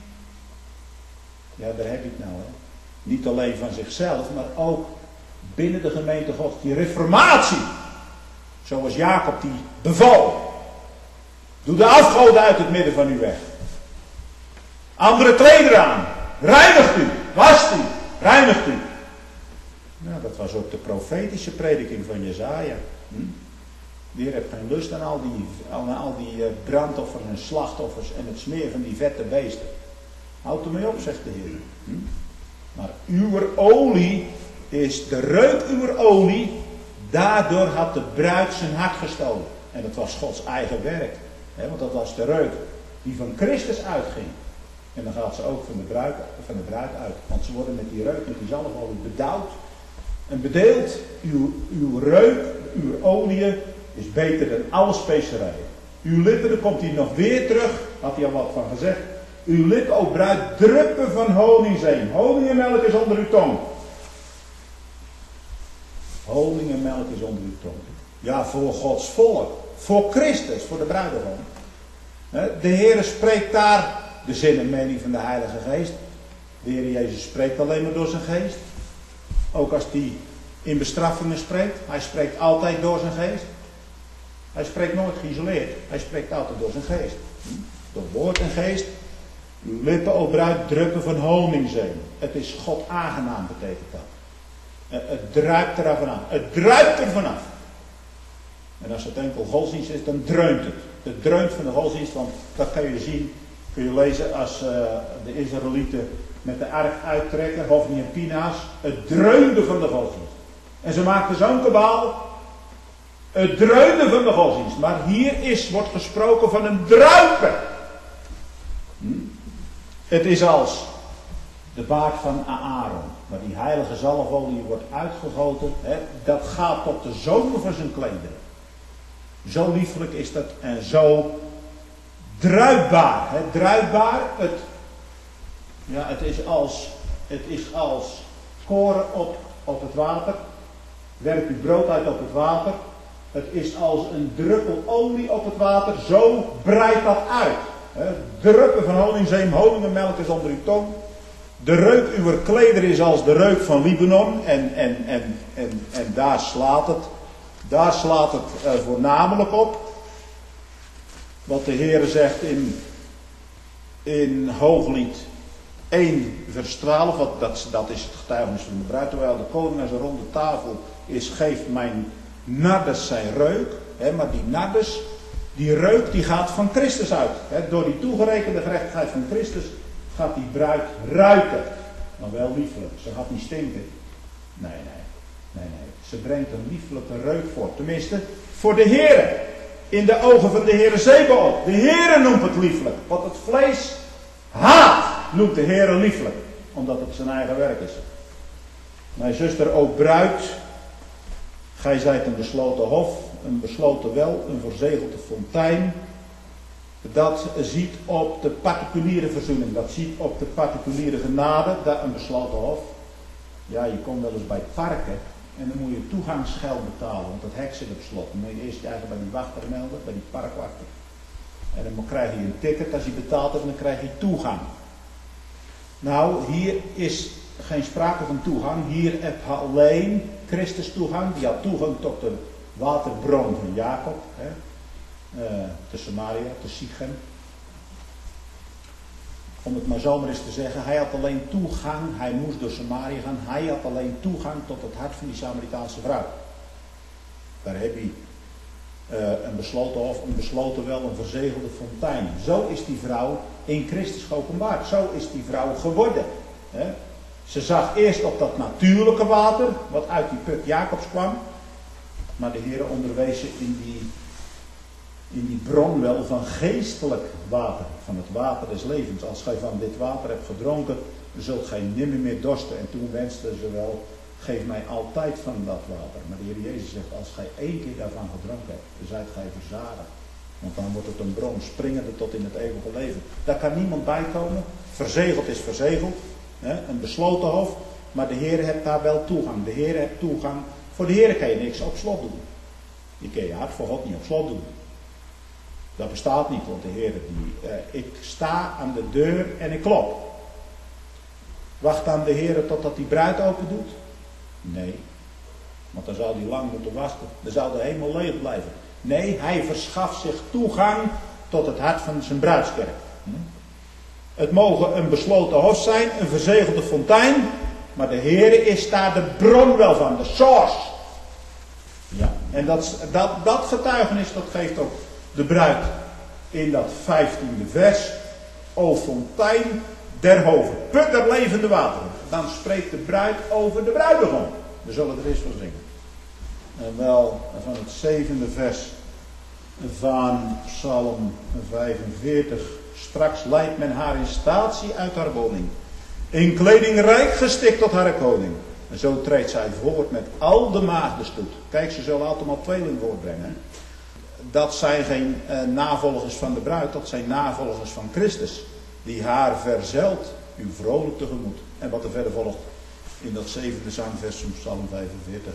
Ja, daar heb je het nou. Hè. Niet alleen van zichzelf, maar ook binnen de gemeente Gods. Die reformatie. Zoals Jacob die beval. Doe de afgoden uit het midden van u weg. Andere klederen aan. Reinigt u. Wast u. Reinigt u. Nou, dat was ook de profetische prediking van Jesaja. De Heer heeft geen lust aan al die brandoffers en slachtoffers en het smeren van die vette beesten. Houd ermee op, zegt de Heer. Maar uw olie is de reuk uw olie. Daardoor had de bruid zijn hart gestolen. En dat was Gods eigen werk. Want dat was de reuk die van Christus uitging. En dan gaat ze ook van de bruid uit. Want ze worden met die reuk, met die zalfolie bedouwd. En bedeeld, uw reuk, uw olie is beter dan alle specerijen. Uw lippen, daar komt hij nog weer terug, had hij al wat van gezegd. Uw lippen, o bruid, druppen van honingzeem. Honing en melk is onder uw tong. Honing en melk is onder uw tong. Ja, voor Gods volk. Voor Christus, voor de bruidegom. De Heer spreekt daar de zin en mening van de Heilige Geest. De Heer Jezus spreekt alleen maar door zijn geest. Ook als hij in bestraffingen spreekt. Hij spreekt altijd door zijn geest. Hij spreekt nooit geïsoleerd. Hij spreekt altijd door zijn geest. Door woord en geest. Uw lippen, o bruid, druppen van honingzeem. Het is God aangenaam, betekent dat. Het druipt er vanaf. Het druipt er vanaf. En als het enkel godsdienst is, dan dreunt het. Het dreunt van de godsdienst, want dat kan je zien, kun je lezen als de Israëlieten met de ark uittrekken, Hofni en Pinaas. Het dreunde van de godsdienst. En ze maakten zo'n kabaal. Het dreunde van de godsdienst. Maar hier wordt gesproken van een druipen. Het is als de baard van Aaron. Maar die heilige zalfolie wordt uitgegoten. Dat gaat tot de zomer van zijn klederen. Zo liefelijk is dat en zo druipbaar. Druipbaar, het is als koren op het water. Werpt uw brood uit op het water. Het is als een druppel olie op het water. Zo breidt dat uit. Druppen van honingzeem, honing en melk is onder uw tong. De reuk uw klederen is als de reuk van Libanon. En daar slaat het. Daar slaat het voornamelijk op. Wat de Heer zegt in Hooglied 1 vers 12. Dat is het getuigenis van de bruid. Terwijl de koning aan zijn ronde tafel is, geeft mijn nardes zijn reuk. Maar die nardes, Die reuk die gaat van Christus uit. Door die toegerekende gerechtigheid van Christus gaat die bruid ruiken. Maar wel liefelijk. Ze gaat niet stinken. Nee. Ze brengt een lieflijke reuk voort. Tenminste, voor de Heere. In de ogen van de Heere Zebaoth. De Heere noemt het lieflijk. Wat het vlees haat, noemt de Heere lieflijk. Omdat het zijn eigen werk is. Mijn zuster, ook bruid. Gij zijt een besloten hof, een besloten wel, een verzegelde fontein. Dat ziet op de particuliere verzoening. Dat ziet op de particuliere genade. Dat een besloten hof. Ja, je komt wel eens bij parken. En dan moet je toegangsgeld betalen, want het hek zit op slot. Dan moet je eerst je eigen bij die wachter melden, bij die parkwachter. En dan krijg je een ticket, als je betaald hebt, dan krijg je toegang. Nou, hier is geen sprake van toegang. Hier heb je alleen Christus toegang. Die had toegang tot de waterbron van Jacob. Te Samaria, te Sichem. Om het maar zomaar eens te zeggen, hij had alleen toegang, hij moest door Samaria gaan, hij had alleen toegang tot het hart van die Samaritaanse vrouw. Daar heb je een besloten hof, een besloten wel, een verzegelde fontein. Zo is die vrouw in Christus geopenbaard, zo is die vrouw geworden. Ze zag eerst op dat natuurlijke water, wat uit die put Jacobs kwam, maar de Heer onderwees ze in die bron wel van geestelijk water, van het water des levens. Als gij van dit water hebt gedronken, zult gij nimmer meer dorsten. En toen wenste ze wel, geef mij altijd van dat water. Maar de Heer Jezus zegt, als gij 1 keer daarvan gedronken hebt, dan zijt gij verzadigd. Want dan wordt het een bron springende tot in het eeuwige leven. Daar kan niemand bij komen. Verzegeld is verzegeld. Een besloten hof. Maar de Heer heeft daar wel toegang. De Heer heeft toegang. Voor de Heer kan je niks op slot doen. Je kan je hart voor God niet op slot doen. Dat bestaat niet, want de Heer ik sta aan de deur en ik klop. Wacht aan de Heer totdat die bruid open doet? Nee. Want dan zou hij lang moeten wachten. Dan zou de hemel leeg blijven. Nee, hij verschaft zich toegang tot het hart van zijn bruidskerk. Het mogen een besloten hof zijn, een verzegelde fontein. Maar de Heer is daar de bron wel van, de source. Ja, en dat getuigenis, dat geeft ook de bruid in dat 15e vers. O fontein der hoven, put der levende wateren. Dan spreekt de bruid over de bruidegom. We zullen er eens van zingen. En wel van het 7e vers van Psalm 45. Straks leidt men haar in statie uit haar woning. In kleding rijk gestikt tot haar koning. En zo treedt zij voort met al de maagdenstoet. Kijk, ze zullen altijd maar tweeling voortbrengen. Dat zijn geen navolgers van de bruid, dat zijn navolgers van Christus. Die haar verzelt, u vrolijk tegemoet. En wat er verder volgt in dat 7e zangvers van Psalm 45.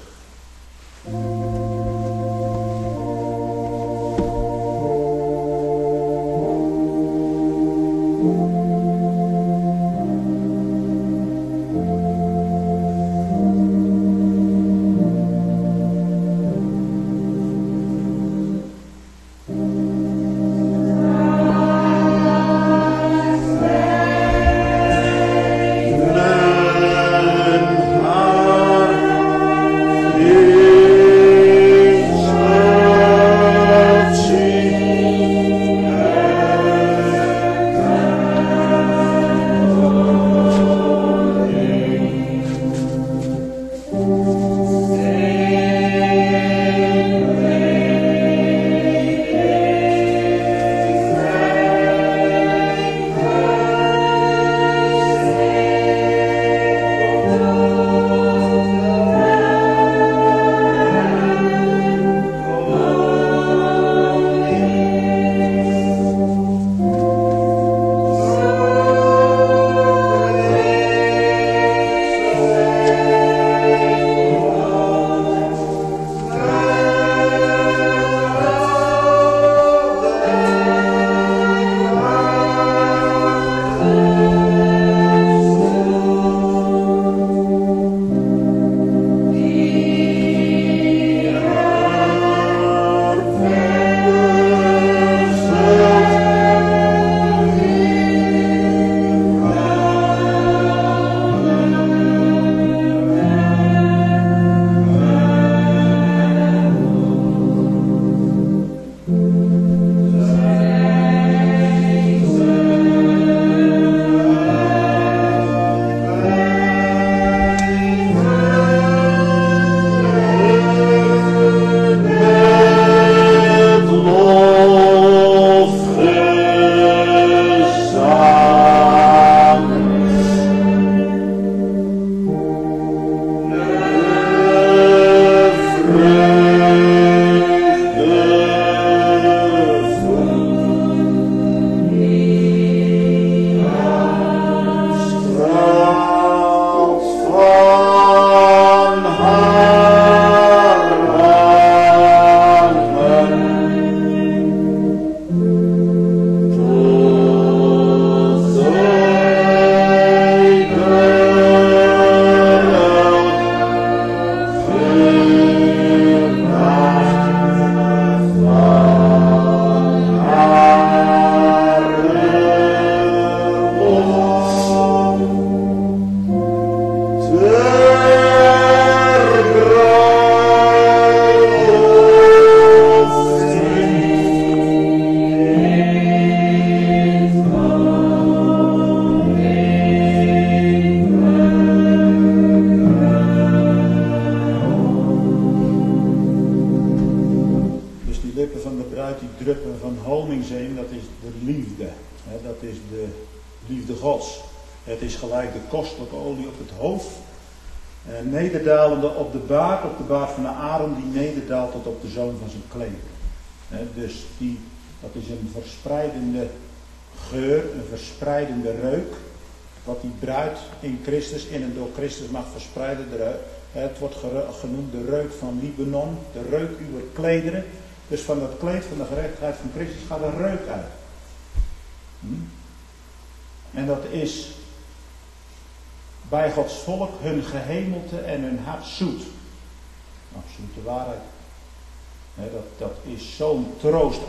lippen van de bruid die druppen van honingzeem, dat is de liefde. Dat is de liefde Gods. Het is gelijk de kostelijke olie op het hoofd. Nederdalende op de baard van de Aaron, die nederdaalt tot op de zoom van zijn kleding. Dus dat is een verspreidende geur, een verspreidende reuk. Wat die bruid in Christus, in en door Christus mag verspreiden. Het wordt genoemd de reuk van Libanon, de reuk uw klederen. Dus van dat kleed van de gerechtigheid van Christus gaat een reuk uit. En dat is bij Gods volk hun gehemelte en hun hart zoet. Absolute waarheid. Dat is zo'n troost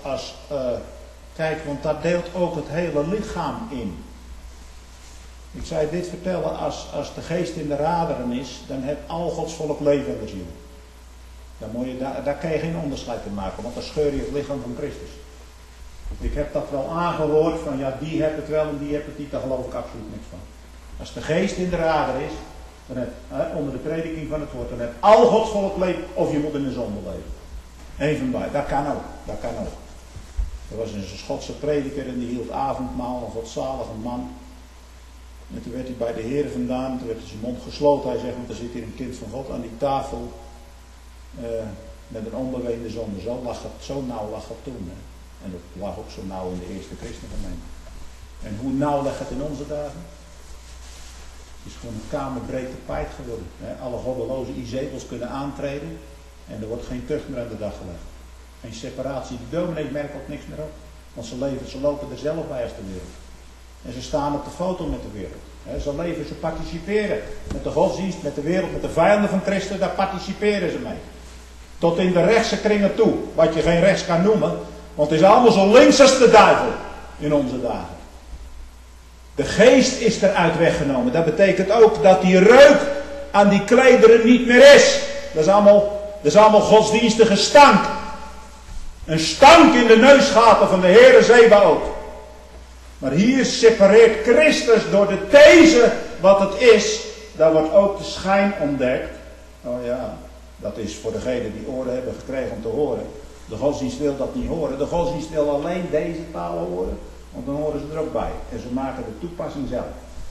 kijk, want daar deelt ook het hele lichaam in. Ik zei dit vertellen, als de geest in de raderen is, dan heeft al Gods volk leven en ziel. Daar kan je geen onderscheid in maken, want dan scheur je het lichaam van Christus. Ik heb dat wel aangehoord van ja, die heeft het wel en die heeft het niet, daar geloof ik absoluut niks van. Als de geest in de rader is, dan heb, onder de prediking van het woord, dan heb al Gods volk leven of je moet in de zonde leven. Eén van beiden, dat kan ook. Er was een Schotse prediker en die hield avondmaal, een godzalige man. En toen werd hij bij de Heer vandaan, toen werd hij zijn mond gesloten. Hij zegt, want er zit hier een kind van God aan die tafel met een onbeweende zonde. Zo nauw lag het toen. Hè. En dat lag ook zo nauw in de eerste christengemeente. En hoe nauw ligt het in onze dagen? Het is gewoon een kamerbreed tapijt geworden. Hè. Alle goddeloze Izebels kunnen aantreden en er wordt geen tucht meer aan de dag gelegd. Geen separatie. De dominees merken ook niks meer op. Want ze lopen er zelf bij als de wereld. En ze staan op de foto met de wereld. Ze participeren met de godsdienst, met de wereld, met de vijanden van Christus, daar participeren ze mee. Tot in de rechtse kringen toe, wat je geen rechts kan noemen, want het is allemaal zo links als de duivel in onze dagen. De geest is eruit weggenomen. Dat betekent ook dat die reuk aan die klederen niet meer is. Dat is allemaal godsdienstige stank. Een stank in de neusgaten van de Heere Zebaoth. Maar hier separeert Christus door de these wat het is. Daar wordt ook de schijn ontdekt. Oh ja, dat is voor degenen die oren hebben gekregen om te horen. De godsdienst wil dat niet horen. De godsdienst wil alleen deze taal horen. Want dan horen ze er ook bij. En ze maken de toepassing zelf.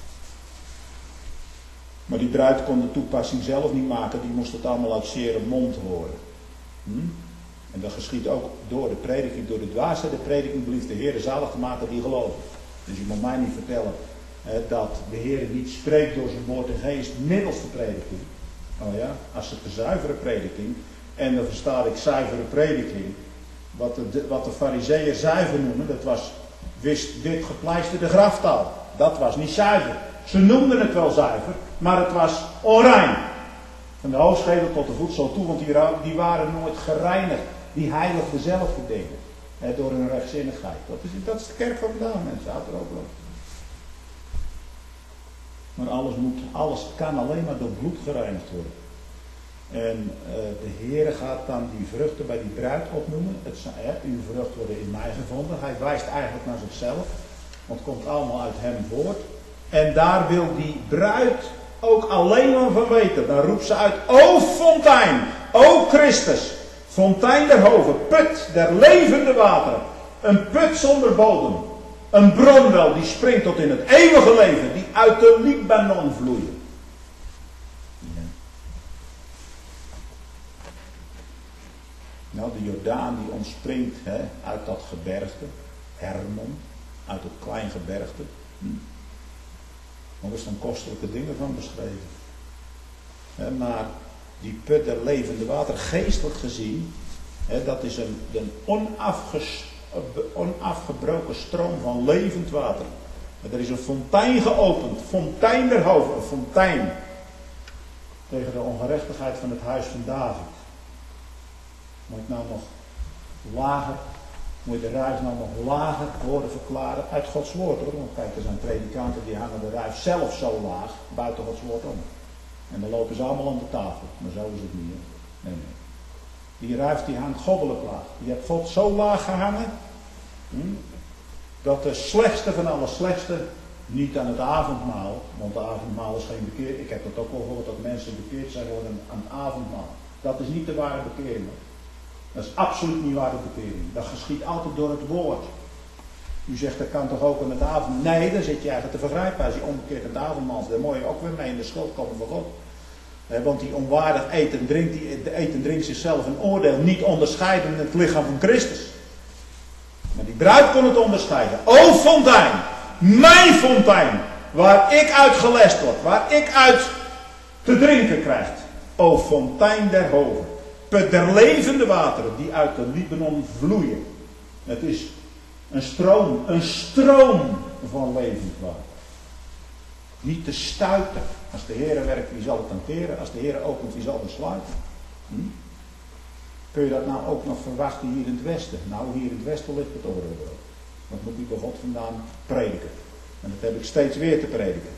Maar die bruid kon de toepassing zelf niet maken. Die moest het allemaal uit zere mond horen. En dat geschiedt ook door de prediking, door de dwaasheid. De prediking blieft de Heer zalig te maken die geloven. Dus je moet mij niet vertellen dat de Heer niet spreekt door zijn woord en geest middels de prediking. Oh ja, als het de zuivere prediking, en dan versta ik zuivere prediking, wat de farizeeën zuiver noemen, dat was wit gepleisterde graftaal. Dat was niet zuiver. Ze noemden het wel zuiver, maar het was onrein. Van de hoofdschedel tot de voet zo toe, want die waren nooit gereinigd. Die heiligden zelf de dingen. Door hun rechtzinnigheid. Dat is de kerk van vandaag, mensen. Houd er ook op. Maar alles kan alleen maar door bloed gereinigd worden. En de Heere gaat dan die vruchten bij die bruid opnoemen. Uw vruchten worden in mij gevonden. Hij wijst eigenlijk naar zichzelf. Want het komt allemaal uit hem voort. En daar wil die bruid ook alleen maar van weten. Dan roept ze uit, o fontein, o Christus, fontein der hoven, put der levende wateren. Een put zonder bodem. Een bron wel, die springt tot in het eeuwige leven, die uit de Libanon vloeien. Ja. Nou, de Jordaan die ontspringt uit dat gebergte, Hermon, uit het klein gebergte. Er staan kostelijke dingen van beschreven. Maar die put der levende water, geestelijk gezien, dat is een onafgebroken stroom van levend water. Er is een fontein geopend, fontein der hoven, een fontein tegen de ongerechtigheid van het huis van David. Moet ik nou nog lager, moet je de ruis nou nog lager horen verklaren uit Gods woord, hoor. Want kijk, er zijn predikanten die hangen de ruis zelf zo laag buiten Gods woord om. En dan lopen ze allemaal om de tafel. Maar zo is het niet. Nee. Die ruis die hangt goddelijk laag. Je hebt God zo laag gehangen, dat de slechtste van alle slechtste, niet aan het avondmaal, want de avondmaal is geen bekering. Ik heb dat ook wel gehoord dat mensen bekeerd zijn worden aan het avondmaal. Dat is niet de ware bekering. Dat is absoluut niet waar de bekering. Dat geschiet altijd door het woord. U zegt, dat kan toch ook aan het avond. Nee, dan zit je eigenlijk te vergrijpen als je omkeert het avondmaal. Dan moet je ook weer mee in de schuld komen van God. Want die onwaardig eet en drinkt, die eet en drinkt zichzelf een oordeel. Niet onderscheiden in het lichaam van Christus. Maar die bruid kon het onderscheiden. O fontein, mijn fontein, waar ik uit gelest word, waar ik uit te drinken krijg. O fontein der hoven, put der levende wateren die uit de Libanon vloeien. Het is een stroom van levend water. Niet te stuiten. Als de Heer werkt, wie zal het hanteren? Als de Heer opent, wie zal besluiten? Kun je dat nou ook nog verwachten hier in het Westen? Nou, hier in het Westen ligt het oordeel. Dat moet ik bij God vandaan prediken. En dat heb ik steeds weer te prediken.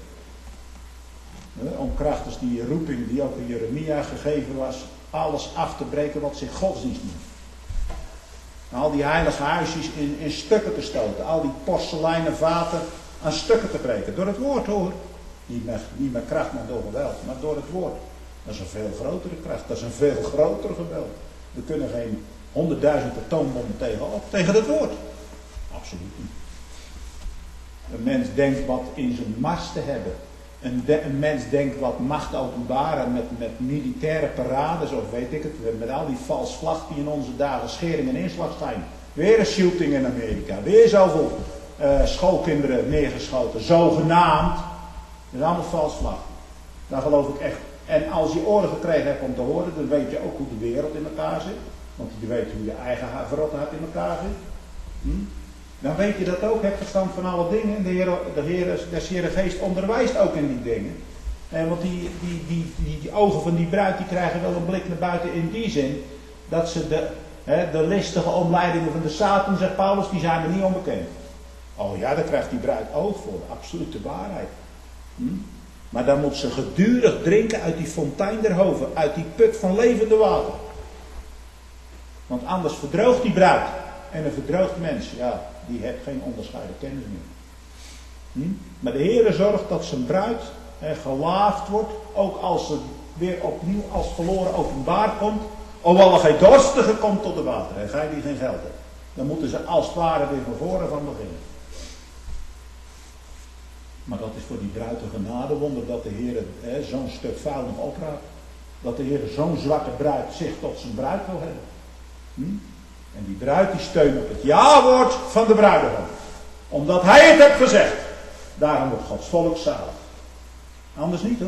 Om krachtens die roeping die ook in Jeremia gegeven was, alles af te breken wat zich godsdienst noemt. Al die heilige huisjes in stukken te stoten. Al die porseleinen vaten aan stukken te breken. Door het woord hoor. Niet met kracht, maar door geweld. Maar door het woord. Dat is een veel grotere kracht. Dat is een veel groter geweld. We kunnen geen 100.000 atoombommen tegenop. Tegen het woord. Absoluut niet. Een mens denkt wat in zijn mars te hebben. Een mens denkt wat macht openbaren met militaire parades of weet ik het. Met al die vals vlag die in onze dagen schering en inslag zijn. Weer een shooting in Amerika. Weer zoveel schoolkinderen neergeschoten. Zogenaamd. Dat is allemaal vals vlag. Daar geloof ik echt. En als je oren gekregen hebt om te horen, dan weet je ook hoe de wereld in elkaar zit. Want je weet hoe je eigen verrottenheid in elkaar zit. Dan weet je dat ook, hebt verstand van alle dingen. En de Heer Geest onderwijst ook in die dingen. Want die ogen van die bruid, die krijgen wel een blik naar buiten in die zin. Dat ze de listige omleidingen van de Satan, zegt Paulus, die zijn er niet onbekend. Oh ja, daar krijgt die bruid oog voor. Absolute waarheid. Maar dan moet ze gedurig drinken uit die fontein der hoven. Uit die put van levende water. Want anders verdroogt die bruid. En een verdroogd mens, ja, die heeft geen onderscheiden kennis meer. Maar de Heer zorgt dat zijn bruid gelaafd wordt. Ook als ze weer opnieuw als verloren openbaar komt. Hoewel er geen dorstige komt tot de water. En gij die geen geld hebt. Dan moeten ze als het ware weer van voren van beginnen. Maar dat is voor die bruid een genadewonder dat de Heer zo'n stuk vuil nog opraapt. Dat de Heer zo'n zwakke bruid zich tot zijn bruid wil hebben. En die bruid die steunt op het ja-woord van de bruidegom. Omdat hij het heeft gezegd. Daarom wordt Gods volk zalig. Anders niet hoor.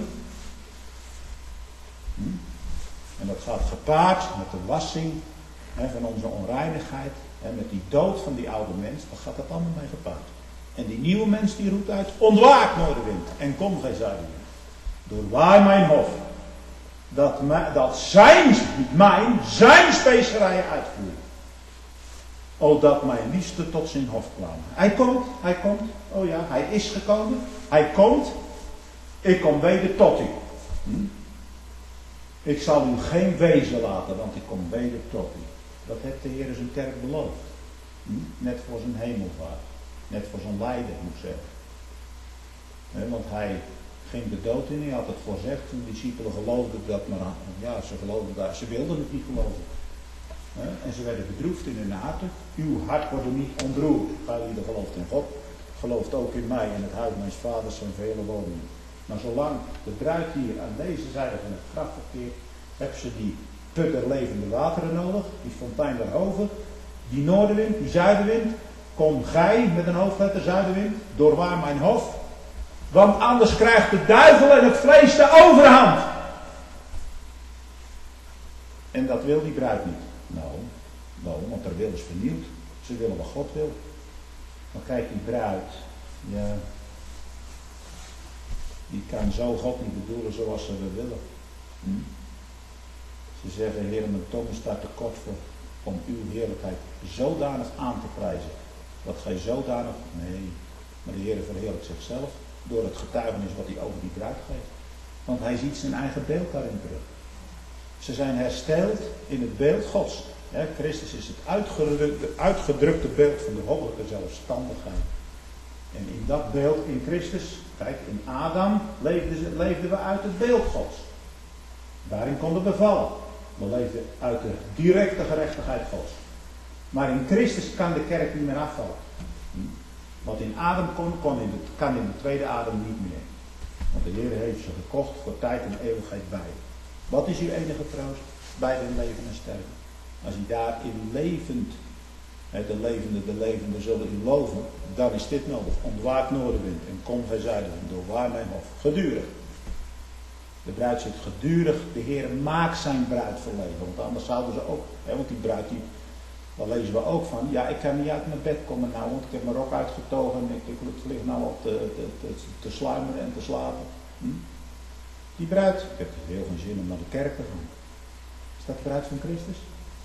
En dat gaat gepaard met de wassing van onze onreinigheid. En met die dood van die oude mens. Daar gaat dat allemaal mee gepaard. En die nieuwe mens die roept uit. Ontwaak noordenwind. En kom gij zuidenwind. Doorwaai mijn hof. Dat zijn, niet mijn, zijn specerijen uitvoeren. O, dat mijn liefste tot zijn hof kwam. Hij komt. Oh ja, hij is gekomen. Hij komt. Ik kom weder tot u. Ik zal u geen wezen laten, want ik kom weder tot u. Dat heeft de Heer zijn kerk beloofd. Net voor zijn hemelvaart. Net voor zijn lijden, moet ik zeggen. Want hij ging de dood in. Hij had het voorzegd. De discipelen geloofden dat, maar ja, ze geloofden dat. Ze wilden het niet geloven. En ze werden bedroefd in hun harten. Uw hart wordt er niet ontroerd. Gij die gelooft in God, gelooft ook in mij. En het huis mijns vaders zijn vele woningen. Maar zolang de bruid hier aan deze zijde van het graf verkeert, hebben ze die put der levende wateren nodig. Die fontein der hoven. Die noordenwind, die zuidenwind. Kom gij met een hoofdletter zuidenwind. Doorwaar mijn hof. Want anders krijgt de duivel en het vlees de overhand. En dat wil die bruid niet. Nou, want haar wil is vernieuwd. Ze willen wat God wil. Maar kijk, die bruid, ja, die kan zo God niet bedoelen zoals ze wil willen. Ze zeggen, Heer, mijn tong staat te kort voor om uw heerlijkheid zodanig aan te prijzen. Dat gij zodanig, nee, maar de Heer verheerlijkt zichzelf door het getuigenis wat hij over die bruid geeft. Want hij ziet zijn eigen beeld daarin terug. Ze zijn hersteld in het beeld Gods. Christus is het uitgedrukte beeld van de goddelijke zelfstandigheid. En in dat beeld in Christus, kijk, in Adam leefden we uit het beeld Gods. Daarin konden we vallen. We leefden uit de directe gerechtigheid Gods. Maar in Christus kan de kerk niet meer afvallen. Wat in Adam kan in de tweede Adam niet meer. Want de Heer heeft ze gekocht voor tijd en eeuwigheid bij. Wat is uw enige troost? Bij hun leven en sterven. Als u daarin levend, de levende zullen u loven, dan is dit nodig. Ontwaakt noordenwind en kom gij zuidenwind, doorwaar mijn hof. Gedurig. De bruid zit gedurig, de Heer maakt zijn bruid verleven. Want anders zouden ze ook, want die bruid, daar lezen we ook van, ja, ik kan niet uit mijn bed komen nou, want ik heb mijn rok uitgetogen en ik lig nou op te sluimeren en te slapen. Die bruid, ik heb heel veel zin om naar de kerk te gaan. Is dat de bruid van Christus?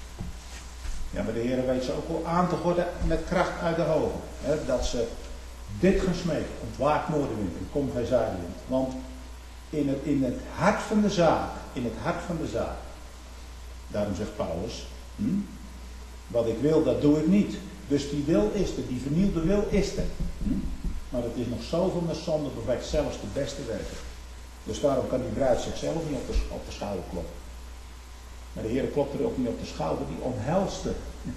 Ja, maar de Heer weet ze ook wel aan te gorden met kracht uit de hoge. Dat ze dit gaan smeken, ontwaakt noordenwind en kom gij zuidenwind. Want in het hart van de zaak, daarom zegt Paulus, wat ik wil, dat doe ik niet. Dus die wil is er, die vernieuwde wil is er. Maar het is nog zoveel met zonde bewerkt, zelfs de beste werken. Dus daarom kan die bruid zichzelf niet op de schouder kloppen. Maar de Heer klopt er ook niet op de schouder, die omhelste.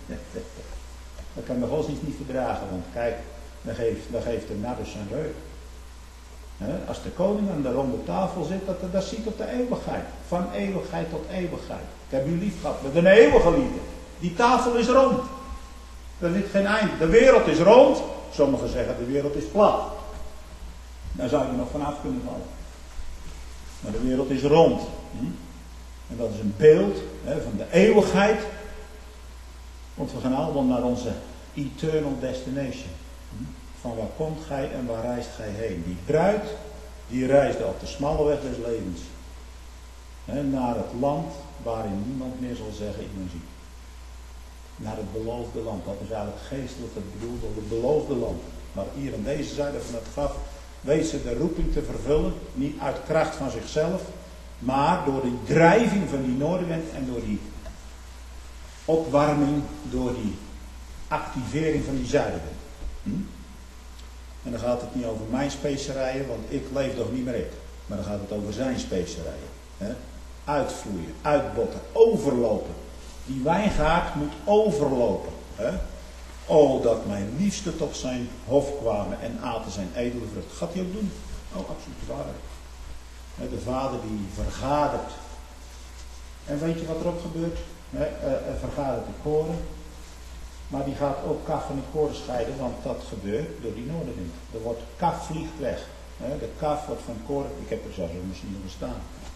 Dat kan de godsdienst niet verdragen, want kijk, dan geeft de nadders zijn reuk. Als de koning aan de ronde tafel zit, dat ziet op de eeuwigheid. Van eeuwigheid tot eeuwigheid. Ik heb u lief gehad met een eeuwige liefde. Die tafel is rond. Er zit geen eind. De wereld is rond. Sommigen zeggen de wereld is plat. Daar zou je nog vanaf kunnen vallen. Maar de wereld is rond. En dat is een beeld van de eeuwigheid. Want we gaan allemaal naar onze eternal destination. Van waar komt gij en waar reist gij heen? Die bruid, die reisde op de smalle weg des levens. Naar het land waarin niemand meer zal zeggen, ik ben ziek. Naar het beloofde land. Dat is eigenlijk geestelijk het bedoelde, het beloofde land. Maar hier aan deze zijde van het graf weet ze de roeping te vervullen. Niet uit kracht van zichzelf. Maar door die drijving van die noordenwind en door die opwarming, door die activering van die zuidenwind. En dan gaat het niet over mijn specerijen, want ik leef toch niet meer ik. Maar dan gaat het over zijn specerijen. Uitvloeien, uitbotten, overlopen. Die wijngaard moet overlopen. Oh, dat mijn liefste tot zijn hof kwamen en aten zijn edele vrucht. Gaat hij ook doen? Oh, absoluut waar. De vader die vergadert. En weet je wat er ook gebeurt? Vergadert de koren. Maar die gaat ook kaf van de koren scheiden, want dat gebeurt door die noordenwind. Kaf vliegt weg. De kaf wordt van koren, ik heb er zelfs een machine gestaan.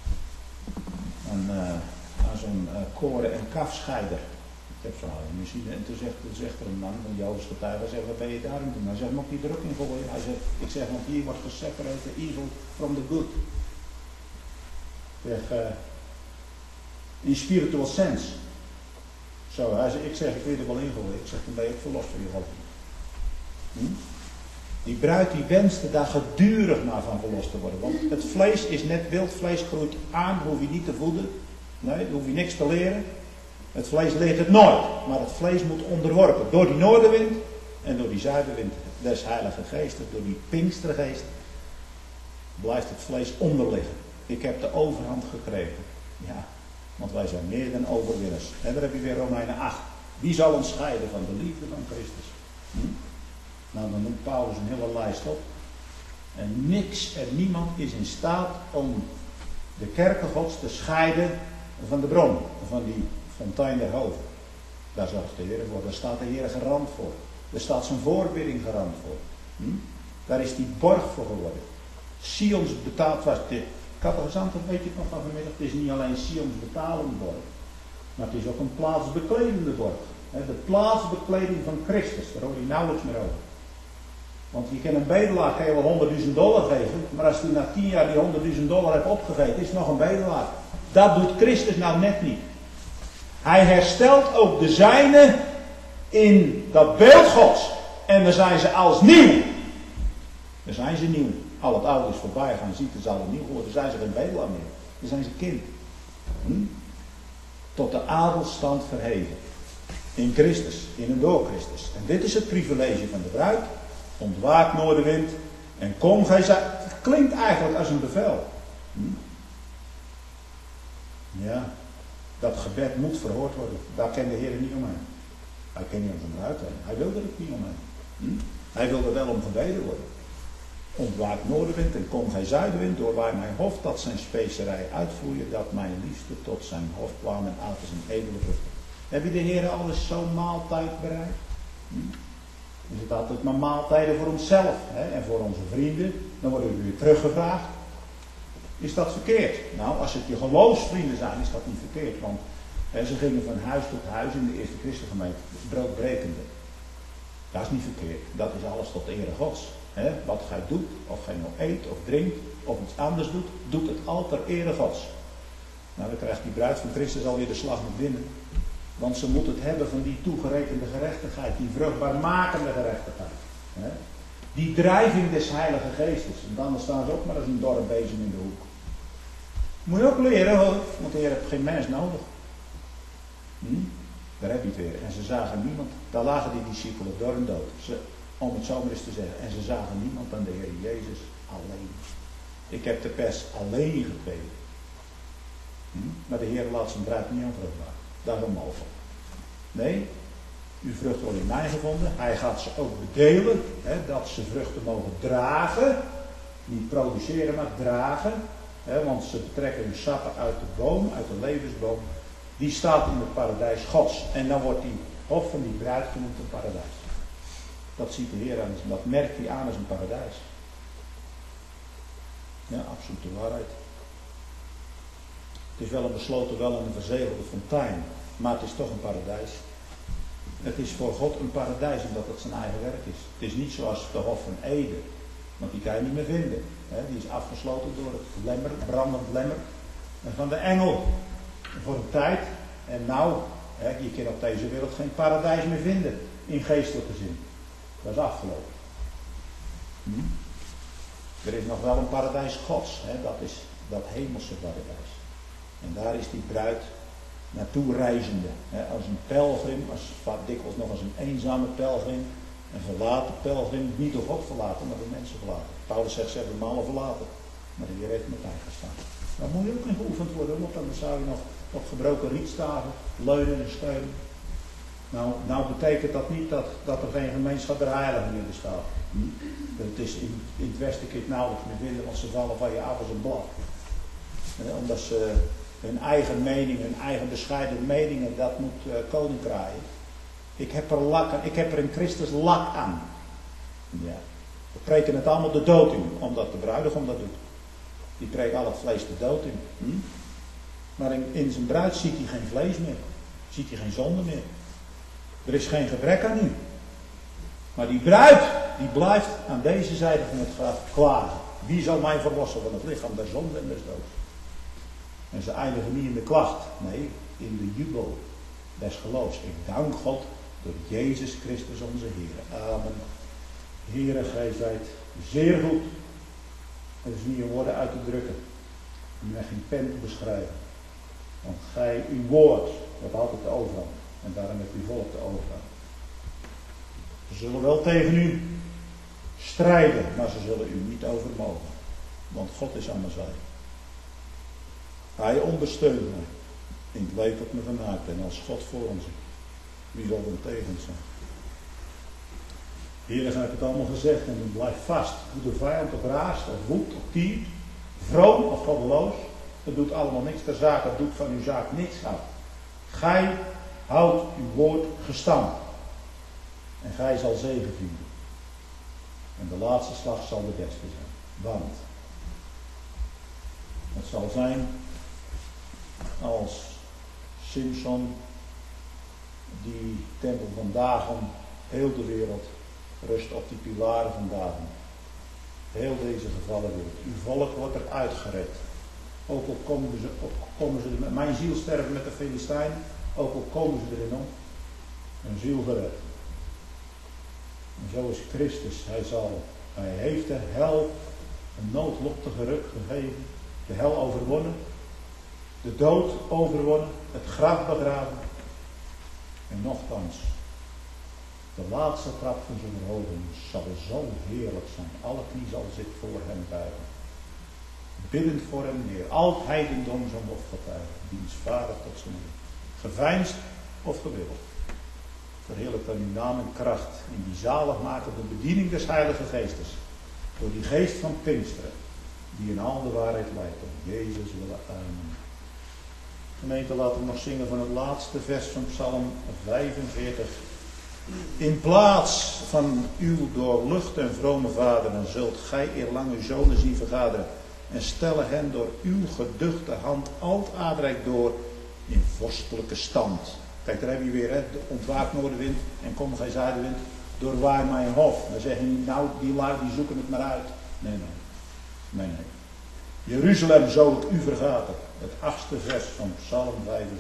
Aan zo'n koren- en kafscheider. Ik heb zo'n machine en toen zegt er een man van Joods getuige, hij zegt, wat ben je daar aan doen? Hij zegt, mag die druk in gooien? Hij zegt, ik zeg, want hier wordt geseparate the evil from the good. Ik zeg, in spiritual sense. Zo, ik zeg, ik wil er wel ingooien. Ik zeg, dan ben je ook verlost van je God. Die bruid die wenste daar gedurig naar van verlost te worden. Want het vlees is net wild vlees, groeit aan, hoef je niet te voeden. Nee, daar hoef je niks te leren. Het vlees leert het nooit. Maar het vlees moet onderworpen. Door die noordenwind en door die zuidenwind des Heilige Geestes, door die Pinkstergeest, blijft het vlees onder liggen. Ik heb de overhand gekregen. Ja. Want wij zijn meer dan overwinners. En daar heb je weer Romeinen 8. Wie zal ons scheiden van de liefde van Christus? Nou, dan noemt Paulus een hele lijst op. En niks en niemand is in staat om de kerken Gods te scheiden van de bron. Van die fontein der hoofden. Daar zorgt de Heer voor. Daar staat de Heer garant voor. Daar staat zijn voorbidding garant voor. Daar is die borg voor geworden. Sions betaald was dit. Catechisant, dat weet je nog van vanmiddag. Het is niet alleen Sions betalende borg. Maar het is ook een plaatsbekledende borg. De plaatsbekleding van Christus. Daar hoor je nauwelijks meer over. Want je kan een bedelaar wel $100.000 geven. Maar als hij na 10 jaar die $100.000 heeft opgegeten, is het nog een bedelaar. Dat doet Christus nou net niet. Hij herstelt ook de zijnen in dat beeld Gods. En dan zijn ze als nieuw. Dan zijn ze nieuw. Al het oude is voorbij gaan, ziet het al nieuw geworden. Dan zijn ze geen bedelaar meer. Dan zijn ze kind. Tot de adelstand verheven. In Christus, in en door Christus. En dit is het privilege van de bruid. Ontwaakt noordenwind. En kom gij zij. Het klinkt eigenlijk als een bevel. Ja. Dat gebed moet verhoord worden. Daar kent de Heer niet omheen. Hij kent niet om zijn bruid heen. Hij wilde er niet omheen. Hij wilde wel om gebeden worden. Ontwaakt noordenwind en kom gij zuidenwind, doorwaai mijn hof, dat zijn specerij uitvoerde, dat mijn liefste tot zijn hof kwam en aten zijn edele vruchten. Heb je de Heer alles zo'n maaltijd bereid? Is het altijd maar maaltijden voor onszelf en voor onze vrienden? Dan worden we weer teruggevraagd. Is dat verkeerd? Nou, als het je geloofsvrienden zijn, is dat niet verkeerd. Want ze gingen van huis tot huis in de eerste christengemeente, broodbrekende. Dat is niet verkeerd. Dat is alles tot ere Gods. Wat gij doet, of gij nou eet of drinkt, of iets anders doet, doet het al ter ere Gods. Nou, dan krijgt die bruid van Christus alweer de slag met binnen. Want ze moet het hebben van die toegerekende gerechtigheid, die vruchtbaarmakende gerechtigheid. Die drijving des Heilige Geestes. En dan staan ze ook maar als een dorre bezem in de hoek. Moet je ook leren hoor, want de Heer heeft geen mens nodig. Daar heb je het weer. En ze zagen niemand. Daar lagen die discipelen door en dood. Om het zo maar eens te zeggen. En ze zagen niemand dan de Heer Jezus alleen. Ik heb de pers alleen gekregen. Maar de Heer laat zijn bruid niet onvruchtbaar. Dat is onmogelijk. Nee, uw vruchten worden in mij gevonden. Hij gaat ze ook bedelen. Dat ze vruchten mogen dragen. Niet produceren, maar dragen. Want ze betrekken hun sappen uit de boom, uit de levensboom. Die staat in het paradijs Gods. En dan wordt die hof van die bruid genoemd een paradijs. Dat ziet de Heer aan, dat merkt hij aan als een paradijs. Ja, absolute waarheid. Het is wel een besloten, wel een verzegelde fontein. Maar het is toch een paradijs. Het is voor God een paradijs omdat het zijn eigen werk is. Het is niet zoals de hof van Eden. Want die kan je niet meer vinden. Die is afgesloten door het lemmer, brandend lemmer. En van de engel. Voor een tijd. En nou, je kan op deze wereld geen paradijs meer vinden. In geestelijke zin. Dat is afgelopen. Er is nog wel een paradijs Gods. Dat is dat hemelse paradijs. En daar is die bruid naartoe reizende. Als een pelgrim, dikwijls nog als een eenzame pelgrim. Een verlaten pelgrim, niet door God verlaten, maar door mensen verlaten. Paulus zegt, ze hebben hem allen verlaten. Maar de Heer heeft met mij gestaan. Dan moet je ook niet geoefend worden, want dan zou je nog op gebroken rietstaven leunen en steunen. Nou betekent dat niet dat er geen gemeenschap der heiligen meer bestaat. Het is in het Westen kun je het nauwelijks meer vinden, want ze vallen van je af als een blad. Omdat ze hun eigen mening, hun eigen bescheiden meningen, dat moet koning kraaien. Ik heb er in Christus lak aan. Ja. We preken het allemaal de dood in, omdat de bruidegom dat doet. Die preekt al het vlees de dood in. Maar in zijn bruid ziet hij geen vlees meer. Ziet hij geen zonde meer. Er is geen gebrek aan u. Maar die bruid, die blijft aan deze zijde van het graf klagen. Wie zal mij verlossen van het lichaam der zonde en des doods? En ze eindigen niet in de klacht. Nee, in de jubel des geloofs. Ik dank God door Jezus Christus onze Heer. Amen. Heere, gij zijt zeer goed. Het is niet in woorden uit te drukken. Met geen pen te beschrijven. Want gij, uw woord, dat altijd de overhand. En daarom heeft uw volk de overhand. Ze zullen wel tegen u strijden, maar ze zullen u niet overmogen. Want God is aan mijn zijde. Hij ondersteunt me in het leed dat me gemaakt. En als God voor ons is, wie zal er tegen ons zijn? Hier heb ik het allemaal gezegd en dan blijf vast. Hoe de vijand of raast of woedt of tiert, vroom of goddeloos, dat doet allemaal niks ter zake, dat doet van uw zaak niks af. Gij houdt uw woord gestand. En gij zal zegen vinden. En de laatste slag zal de beste zijn. Want het zal zijn als Simson die tempel van Dagon, heel de wereld rust op die pilaren van Dagon. Heel deze gevallen wereld. Uw volk wordt eruit gered. Ook al komen ze met mijn ziel sterven met de Filistijnen, ook al komen ze erin om, een ziel gered. En zo is Christus, hij heeft de hel een noodlottige ruk gegeven, de hel overwonnen, de dood overwonnen, het graf begraven. En nochtans, de laatste trap van zijn verhoging zal zo heerlijk zijn. Alle knie zal zich voor hem buigen. biddend voor hem neer. Al het heidendom zo'n lofgetuige, dienstvaardig tot zijn Heer. Geveinsd of gewillig. Verheerlijk dan uw naam en kracht in die zaligmakende bediening des Heilige Geestes. Door die geest van Pinksteren, die in al de waarheid leidt. Om Jezus willen. Amen. Gemeente, laten we nog zingen van het laatste vers van Psalm 45. In plaats van uw doorlucht en vrome vaderen zult gij eerlang uw zonen zien vergaderen en stellen hen door uw geduchte hand altijd door in vorstelijke stand. Kijk, daar heb je weer, hè, de ontwaakt noordenwind en kom gij zuidenwind, doorwaai mijn hof. Dan zeggen je niet, nou, die lui die zoeken het maar uit. Nee. Jeruzalem zal ik u vergaten. Het 8e vers van Psalm 45.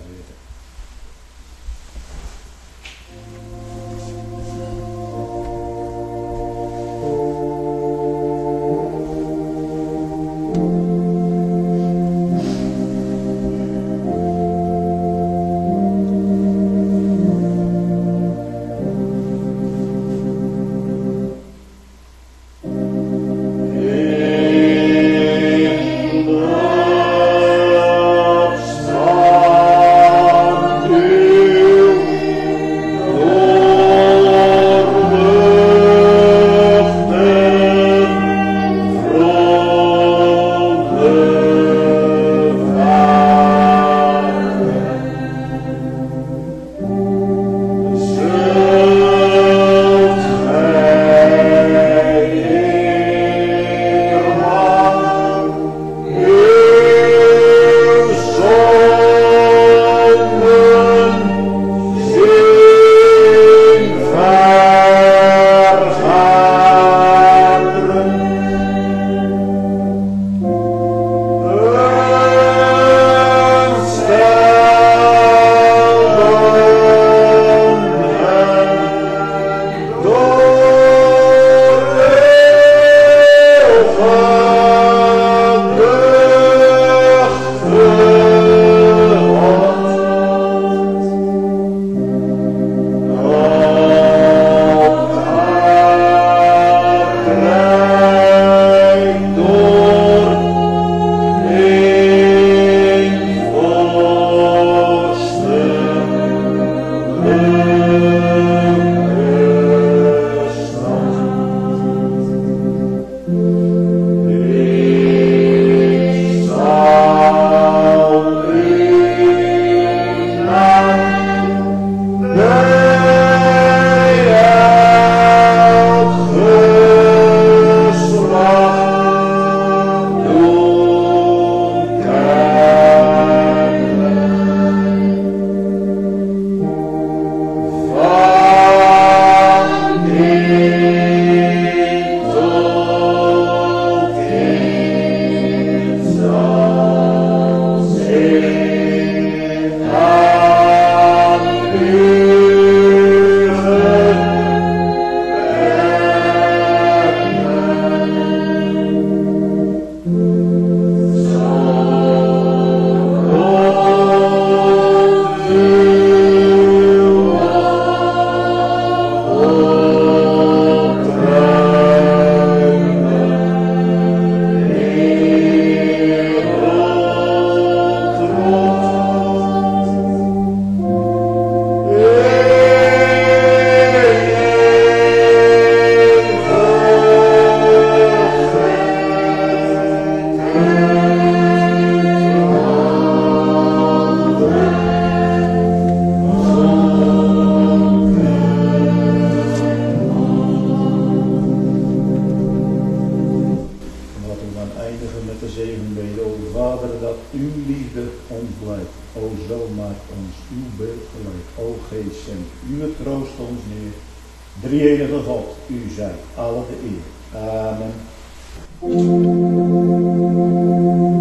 Drie-enige God, u zij alle de eer. Amen.